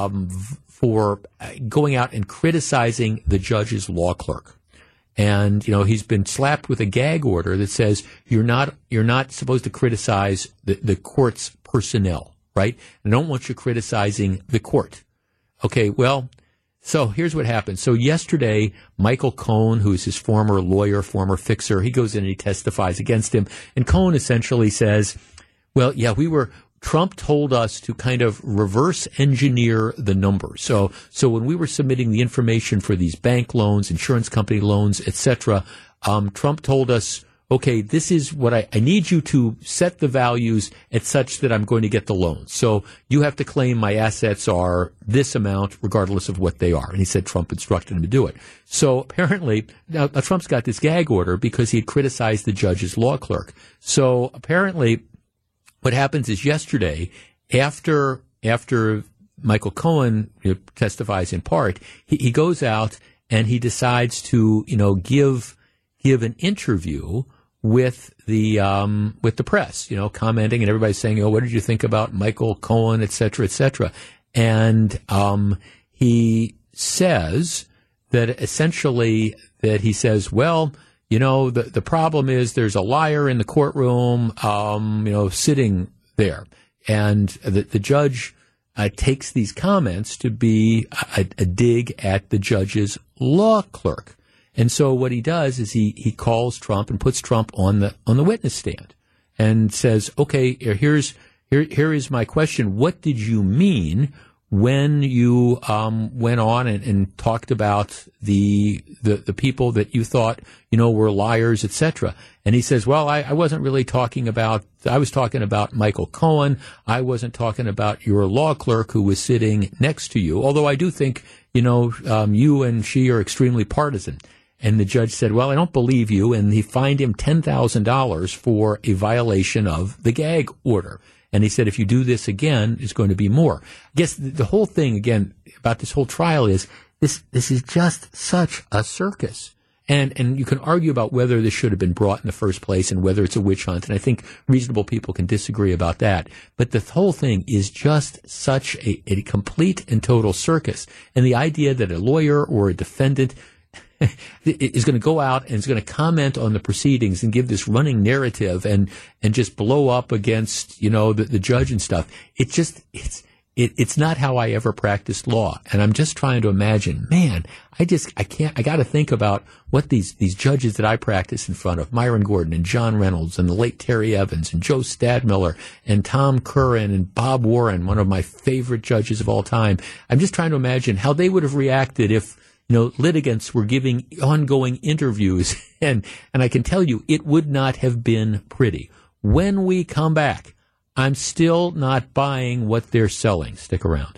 going out and criticizing the judge's law clerk. And, he's been slapped with a gag order that says you're not supposed to criticize the court's personnel, right? And I don't want you criticizing the court. Okay, well, so here's what happened. So yesterday, Michael Cohen, who's his former lawyer, former fixer, he goes in and he testifies against him. And Cohen essentially says, well, yeah, Trump told us to kind of reverse engineer the numbers. So when we were submitting the information for these bank loans, insurance company loans, etc., Trump told us, okay, this is what I need you to set the values at such that I'm going to get the loan. So you have to claim my assets are this amount regardless of what they are. And he said Trump instructed him to do it. So apparently, now Trump's got this gag order because he had criticized the judge's law clerk. So apparently what happens is yesterday, after Michael Cohen testifies in part, he goes out and he decides to, give an interview with the press, commenting, and everybody's saying, what did you think about Michael Cohen, et cetera, et cetera. And he says that essentially well, the problem is there's a liar in the courtroom, sitting there. And the judge takes these comments to be a dig at the judge's law clerk. And so what he does is he calls Trump and puts Trump on the witness stand and says, okay, here is my question. What did you mean when you went on and talked about the people that you thought were liars, etc.? And he says, well, I wasn't really talking about. I was talking about Michael Cohen. I wasn't talking about your law clerk who was sitting next to you. Although I do think you and she are extremely partisan. And the judge said, well, I don't believe you. And he fined him $10,000 for a violation of the gag order. And he said, if you do this again, it's going to be more. I guess the whole thing, again, about this whole trial is this is just such a circus. And you can argue about whether this should have been brought in the first place and whether it's a witch hunt. And I think reasonable people can disagree about that. But the whole thing is just such a complete and total circus. And the idea that a lawyer or a defendant is going to go out and is going to comment on the proceedings and give this running narrative and just blow up against, the judge and stuff. It's not how I ever practiced law. And I'm just trying to imagine, man, I got to think about what these judges that I practice in front of, Myron Gordon and John Reynolds and the late Terry Evans and Joe Stadmiller and Tom Curran and Bob Warren, one of my favorite judges of all time. I'm just trying to imagine how they would have reacted if litigants were giving ongoing interviews, and I can tell you it would not have been pretty. When we come back, I'm still not buying what they're selling. Stick around.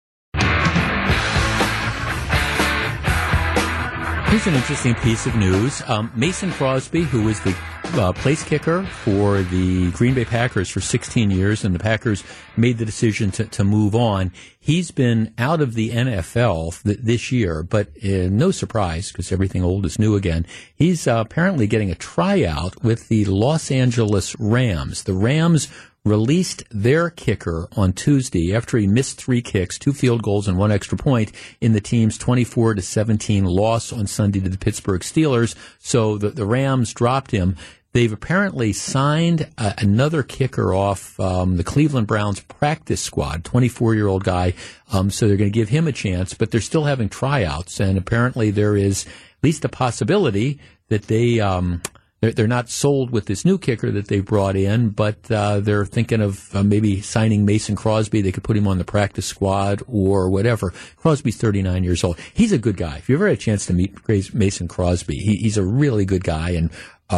Here's an interesting piece of news. Mason Crosby, who was the place kicker for the Green Bay Packers for 16 years, and the Packers made the decision to move on. He's been out of the NFL this year, but no surprise, because everything old is new again. He's apparently getting a tryout with the Los Angeles Rams. The Rams released their kicker on Tuesday after he missed 3 kicks, 2 field goals, and 1 extra point in the team's 24-17 loss on Sunday to the Pittsburgh Steelers. So the Rams dropped him. They've apparently signed another kicker off the Cleveland Browns practice squad, 24-year-old guy. So they're going to give him a chance, but they're still having tryouts. And apparently there is at least a possibility that they're not sold with this new kicker that they brought in, but they're thinking of maybe signing Mason Crosby. They could put him on the practice squad or whatever. Crosby's 39 years old. He's a good guy. If you ever had a chance to meet Mason Crosby, he's a really good guy. And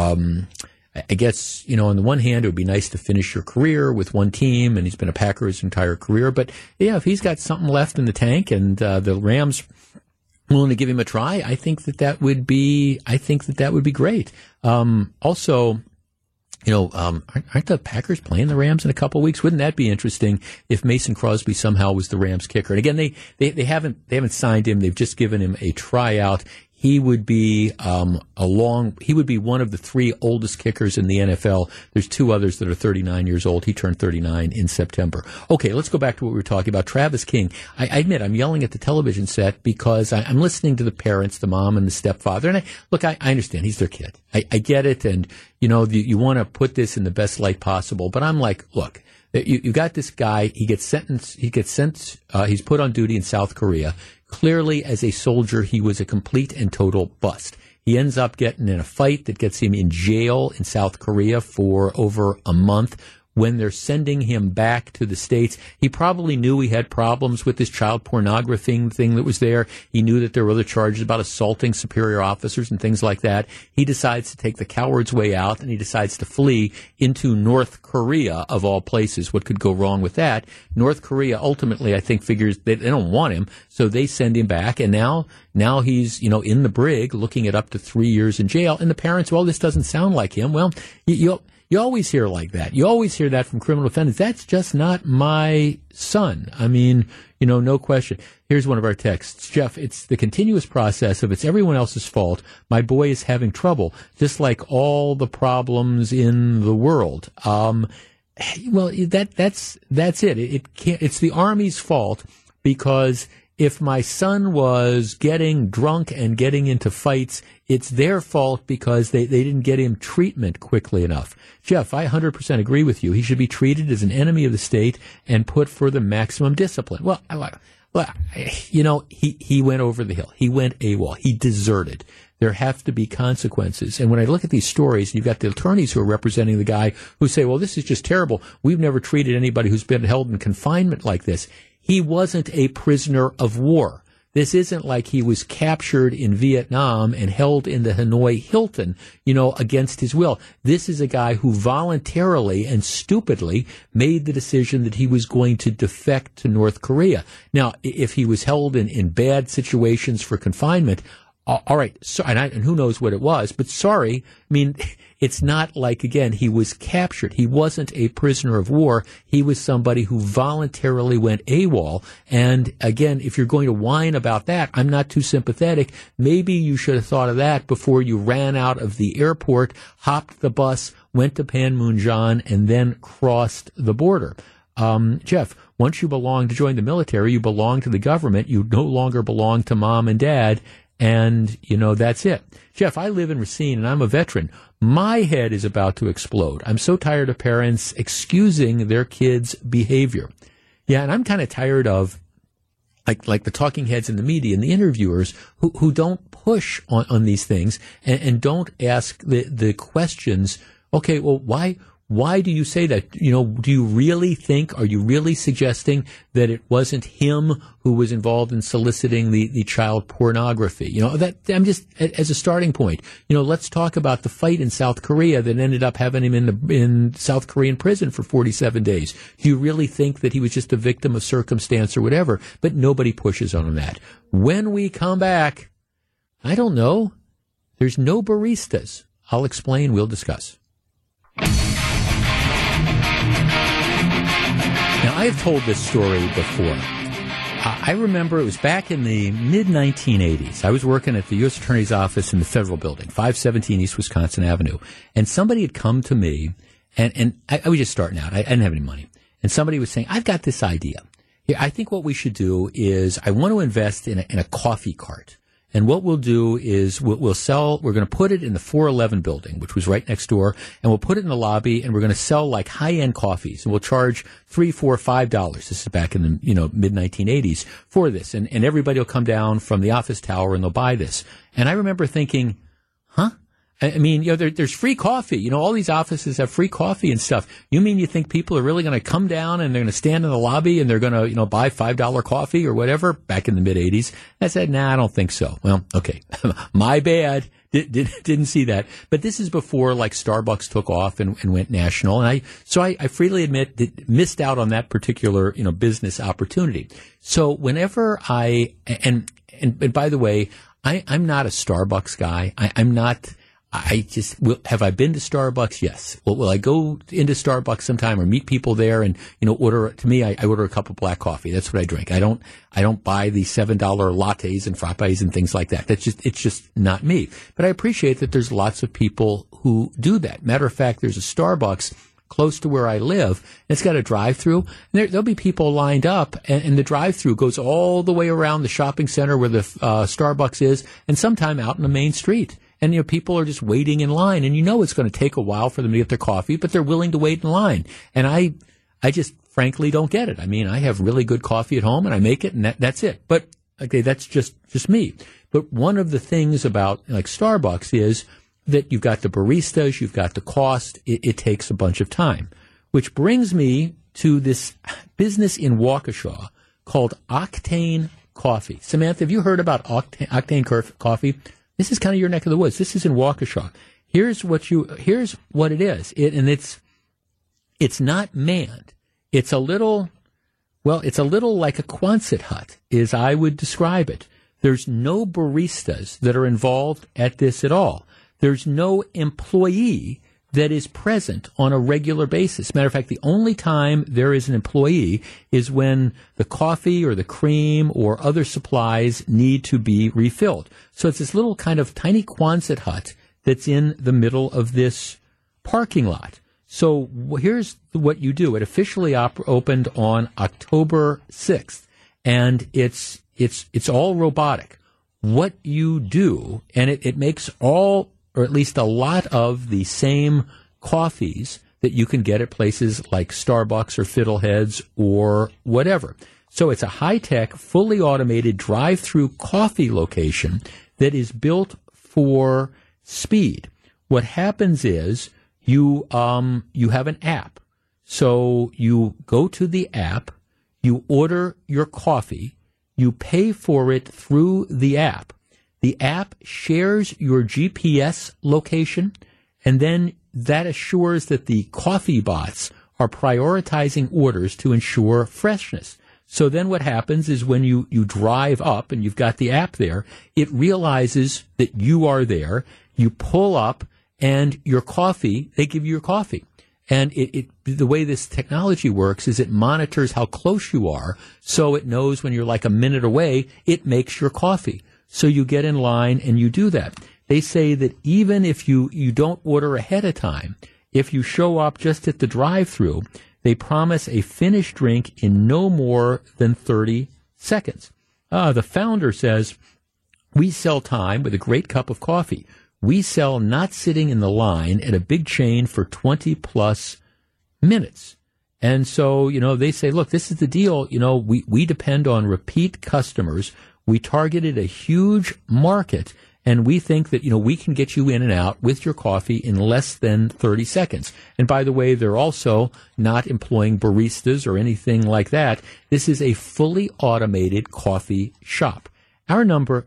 I guess, on the one hand, it would be nice to finish your career with one team, and he's been a Packer his entire career. But, yeah, if he's got something left in the tank and the Rams willing to give him a try, I think that would be great. Also, aren't the Packers playing the Rams in a couple of weeks? Wouldn't that be interesting if Mason Crosby somehow was the Rams kicker? And again, they haven't signed him. They've just given him a tryout. He would be he would be one of the 3 oldest kickers in the NFL. There's 2 others that are 39 years old. He turned 39 in September. Okay, let's go back to what we were talking about. Travis King. I admit I'm yelling at the television set because I'm listening to the parents, the mom and the stepfather. And I understand he's their kid. I get it. And, you want to put this in the best light possible. But I'm like, look, you got this guy. He gets sentenced. He's put on duty in South Korea. Clearly, as a soldier, he was a complete and total bust. He ends up getting in a fight that gets him in jail in South Korea for over a month. when they're sending him back to the States. He probably knew he had problems with this child pornography thing that was there. He knew that there were other charges about assaulting superior officers and things like that. He decides to take the coward's way out, and he decides to flee into North Korea, of all places. What could go wrong with that? North Korea ultimately, I think, figures they don't want him, so they send him back, and now he's, in the brig looking at up to 3 years in jail, and the parents, well, this doesn't sound like him. Well, you always hear like that. You always hear that from criminal defendants. That's just not my son. I mean, no question. Here's one of our texts. Jeff, it's the continuous process of it's everyone else's fault. My boy is having trouble, just like all the problems in the world. Well, that's it. It's the Army's fault, because if my son was getting drunk and getting into fights, it's their fault because they didn't get him treatment quickly enough. Jeff, I 100% agree with you. He should be treated as an enemy of the state and put for the maximum discipline. Well, he went over the hill. He went AWOL. He deserted. There have to be consequences. And when I look at these stories, you've got the attorneys who are representing the guy who say, well, this is just terrible. We've never treated anybody who's been held in confinement like this. He wasn't a prisoner of war. This isn't like he was captured in Vietnam and held in the Hanoi Hilton, against his will. This is a guy who voluntarily and stupidly made the decision that he was going to defect to North Korea. Now, if he was held in bad situations for confinement, all right, so, and who knows what it was, but sorry, I mean, it's not like, again, he was captured. He wasn't a prisoner of war. He was somebody who voluntarily went AWOL. And again, if you're going to whine about that, I'm not too sympathetic. Maybe you should have thought of that before you ran out of the airport, hopped the bus, went to Panmunjom, and then crossed the border. Jeff, once you belong to join the military, you belong to the government. You no longer belong to mom and dad. And, that's it. Jeff, I live in Racine, and I'm a veteran. My head is about to explode. I'm so tired of parents excusing their kids' behavior. Yeah, and I'm kind of tired of, like the talking heads in the media and the interviewers who don't push on these things and don't ask the questions. Okay, well, why do you say that? Do you really think, are you really suggesting that it wasn't him who was involved in soliciting the child pornography? That I'm just, as a starting point, let's talk about the fight in South Korea that ended up having him in South Korean prison for 47 days. Do you really think that he was just a victim of circumstance or whatever? But nobody pushes on that. When we come back, I don't know. There's no baristas. I'll explain. We'll discuss. Now, I have told this story before. I remember it was back in the mid-1980s. I was working at the U.S. Attorney's Office in the Federal Building, 517 East Wisconsin Avenue. And somebody had come to me, and I was just starting out. I didn't have any money. And somebody was saying, I've got this idea. Here, I think what we should do is I want to invest in a coffee cart. And what we'll do is we're going to put it in the 411 building, which was right next door, and we'll put it in the lobby, and we're going to sell like high-end coffees. And we'll charge $3, $4, $5. This is back in the mid-1980s for this. And everybody will come down from the office tower and they'll buy this. And I remember thinking, huh? I mean, there's free coffee. All these offices have free coffee and stuff. You mean you think people are really going to come down and they're going to stand in the lobby and they're going to, buy $5 coffee or whatever back in the mid-'80s? I said, nah, I don't think so. Well, okay. My bad. Didn't see that. But this is before like Starbucks took off and went national. And I freely admit that missed out on that particular, business opportunity. So whenever and by the way, I'm not a Starbucks guy. I'm not. Have I been to Starbucks? Yes. Well, will I go into Starbucks sometime or meet people there and, order, to me, I order a cup of black coffee. That's what I drink. I don't buy the $7 lattes and frappes and things like that. It's just not me. But I appreciate that there's lots of people who do that. Matter of fact, there's a Starbucks close to where I live. It's got a drive-through. There'll be people lined up, and the drive-through goes all the way around the shopping center where the Starbucks is, and sometime out in the main street. And, people are just waiting in line. And it's going to take a while for them to get their coffee, but they're willing to wait in line. And I just frankly don't get it. I mean, I have really good coffee at home and I make it and that's it. But, okay, that's just me. But one of the things about like Starbucks is that you've got the baristas, you've got the cost. It takes a bunch of time. which brings me to this business in Waukesha called Octane Coffee. Samantha, have you heard about Octane Coffee? This is kind of your neck of the woods. This is in Waukesha. Here's what it is. It's not manned. It's a little like a Quonset hut, as I would describe it. There's no baristas that are involved at this at all. There's no employee that is present on a regular basis. Matter of fact, the only time there is an employee is when the coffee or the cream or other supplies need to be refilled. So it's this little kind of tiny Quonset hut that's in the middle of this parking lot. So here's what you do. It officially opened on October 6th, and it's all robotic. What you do, and it makes all, or at least a lot of the same coffees that you can get at places like Starbucks or Fiddleheads or whatever. So it's a high-tech, fully automated drive-through coffee location that is built for speed. What happens is you have an app. So you go to the app, you order your coffee, you pay for it through the app. The app shares your GPS location, and then that assures that the coffee bots are prioritizing orders to ensure freshness. So then what happens is when you drive up and you've got the app there, it realizes that you are there. You pull up, and your coffee, they give you your coffee. And the way this technology works is it monitors how close you are, so it knows when you're like a minute away, it makes your coffee. So you get in line and you do that. They say that even if you don't order ahead of time, if you show up just at the drive-thru, they promise a finished drink in no more than 30 seconds. The founder says, "We sell time with a great cup of coffee. We sell not sitting in the line at a big chain for 20-plus minutes." And so, they say, look, this is the deal. We depend on repeat customers. We targeted a huge market, and we think that, we can get you in and out with your coffee in less than 30 seconds. And by the way, they're also not employing baristas or anything like that. This is a fully automated coffee shop. Our number,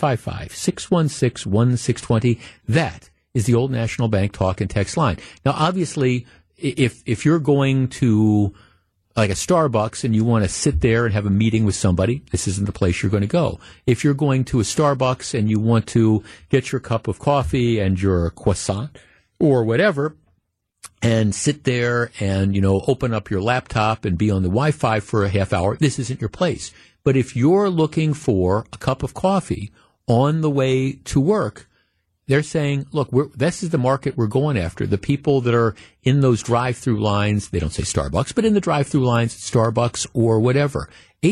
855-616-1620. That is the Old National Bank talk and text line. Now, obviously, if you're going to like a Starbucks and you want to sit there and have a meeting with somebody, this isn't the place you're going to go. If you're going to a Starbucks and you want to get your cup of coffee and your croissant or whatever and sit there and, open up your laptop and be on the Wi-Fi for a half hour, this isn't your place. But if you're looking for a cup of coffee on the way to work, they're saying, look, this is the market we're going after. The people that are in those drive-through lines, they don't say Starbucks, but in the drive-through lines, Starbucks or whatever.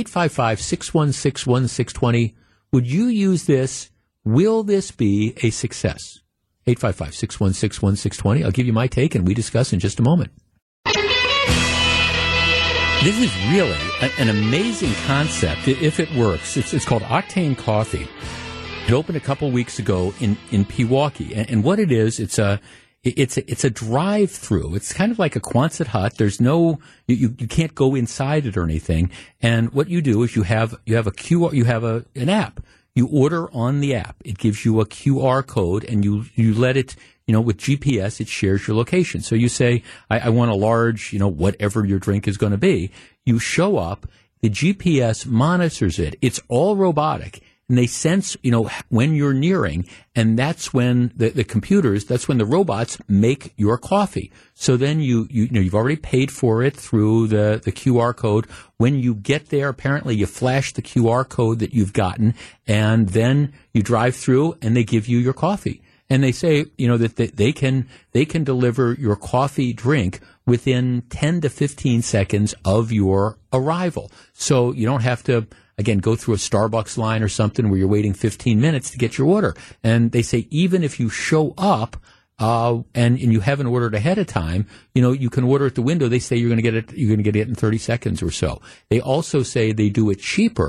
855-616-1620. Would you use this? Will this be a success? 855-616-1620. I'll give you my take, and we discuss in just a moment. This is really an amazing concept if it works. It's called Octane Coffee. It opened a couple weeks ago in Pewaukee, and what it is, it's a drive-through. It's kind of like a Quonset hut. There's no you can't go inside it or anything. And what you do is you have an app. You order on the app. It gives you a QR code, and you let it. With GPS, it shares your location. So you say, I want a large, whatever your drink is going to be. You show up, the GPS monitors it. It's all robotic. And they sense, when you're nearing, and that's when the computers, that's when the robots make your coffee. So then you've already paid for it through the QR code. When you get there, apparently you flash the QR code that you've gotten, and then you drive through and they give you your coffee. And they say, that they can deliver your coffee drink within 10 to 15 seconds of your arrival. So you don't have to, again, go through a Starbucks line or something where you're waiting 15 minutes to get your order. And they say even if you show up and you haven't ordered ahead of time, you can order at the window. They say you're going to get it in 30 seconds or so. They also say they do it cheaper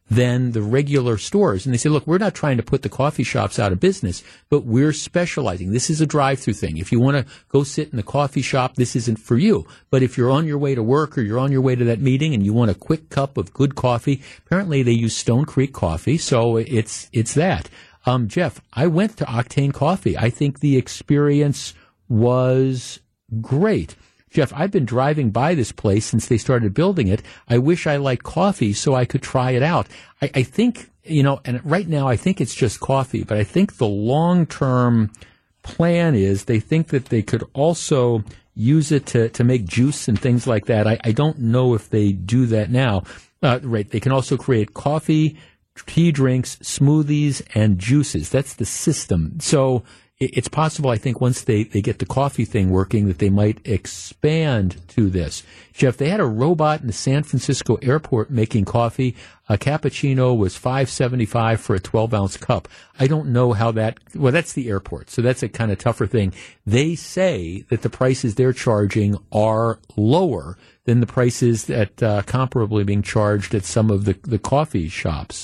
than the regular stores. And they say, look, we're not trying to put the coffee shops out of business, but we're specializing. This is a drive-through thing. If you want to go sit in the coffee shop, this isn't for you. But if you're on your way to work or you're on your way to that meeting and you want a quick cup of good coffee, apparently they use Stone Creek coffee, so it's that. Jeff, I went to Octane Coffee. I think the experience was great. Jeff, I've been driving by this place since they started building it. I wish I liked coffee so I could try it out. I think, and right now I think it's just coffee, but I think the long-term plan is they think that they could also use it to make juice and things like that. I don't know if they do that now. Right. They can also create coffee, tea drinks, smoothies, and juices. That's the system. So it's possible, I think, once they get the coffee thing working, that they might expand to this. Jeff, they had a robot in the San Francisco airport making coffee. A cappuccino was $5.75 for a 12-ounce cup. I don't know how that's the airport, so that's a kind of tougher thing. They say that the prices they're charging are lower than the prices that comparably being charged at some of the coffee shops.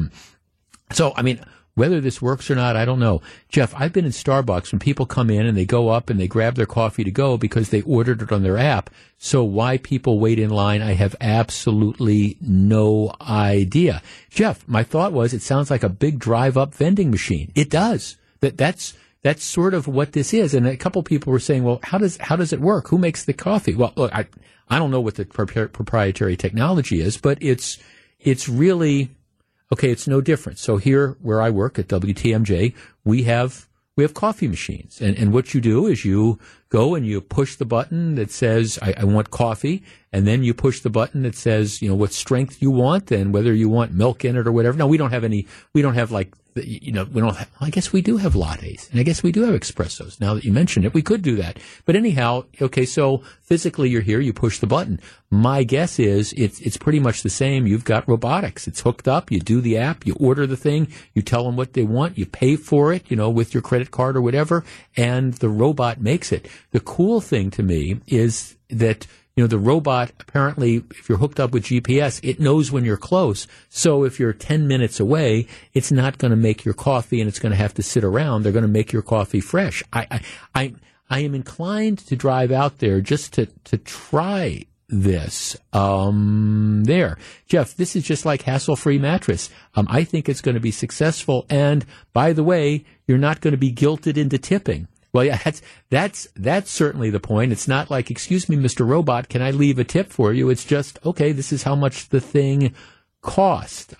Whether this works or not, I don't know. Jeff, I've been in Starbucks when people come in and they go up and they grab their coffee to go because they ordered it on their app. So why people wait in line, I have absolutely no idea. Jeff, my thought was it sounds like a big drive-up vending machine. It does. That's sort of what this is. And a couple people were saying, well, how does it work? Who makes the coffee? Well, look, I don't know what the proprietary technology is, but it's really... Okay, it's no different. So here, where I work at WTMJ, we have coffee machines. And what you do is you go and you push the button that says, I want coffee. And then you push the button that says, what strength you want and whether you want milk in it or whatever. No, I guess we do have lattes. And I guess we do have espressos. Now that you mention it, we could do that. But anyhow, okay, so physically you're here, you push the button. My guess is it's pretty much the same. You've got robotics. It's hooked up. You do the app. You order the thing. You tell them what they want. You pay for it, with your credit card or whatever. And the robot makes it. The cool thing to me is that the robot, apparently, if you're hooked up with GPS, it knows when you're close. So if you're 10 minutes away, it's not going to make your coffee and it's going to have to sit around. They're going to make your coffee fresh. I am inclined to drive out there just to try this. There. Jeff, this is just like hassle-free mattress. I think it's going to be successful. And by the way, you're not going to be guilted into tipping. Well, yeah, that's certainly the point. It's not like, excuse me, Mr. Robot, can I leave a tip for you? It's just, okay, this is how much the thing cost.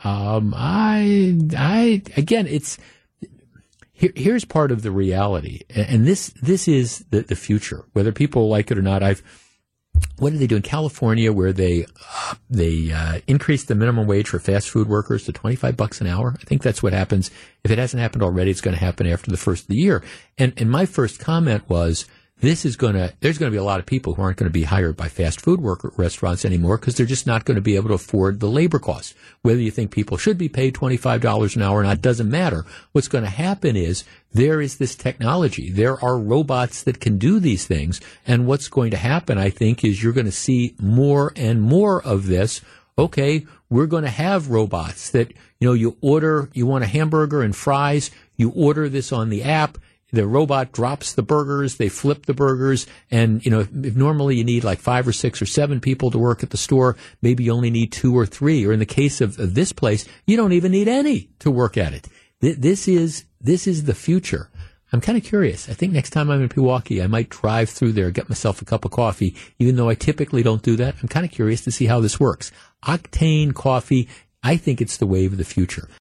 Here's part of the reality, and this is the future, whether people like it or not. What did they do in California where they increased the minimum wage for fast food workers to $25 an hour? I think that's what happens. If it hasn't happened already, it's going to happen after the first of the year. And my first comment was, there's going to be a lot of people who aren't going to be hired by fast food restaurants anymore because they're just not going to be able to afford the labor costs. Whether you think people should be paid $25 an hour or not doesn't matter. What's going to happen is there is this technology. There are robots that can do these things. And what's going to happen, I think, is you're going to see more and more of this. Okay, we're going to have robots that, you want a hamburger and fries, you order this on the app. The robot drops the burgers, they flip the burgers, and, if normally you need like 5 or 6 or 7 people to work at the store, maybe you only need 2 or 3. Or in the case of this place, you don't even need any to work at it. This is the future. I'm kind of curious. I think next time I'm in Pewaukee, I might drive through there, get myself a cup of coffee, even though I typically don't do that. I'm kind of curious to see how this works. Octane Coffee, I think it's the wave of the future.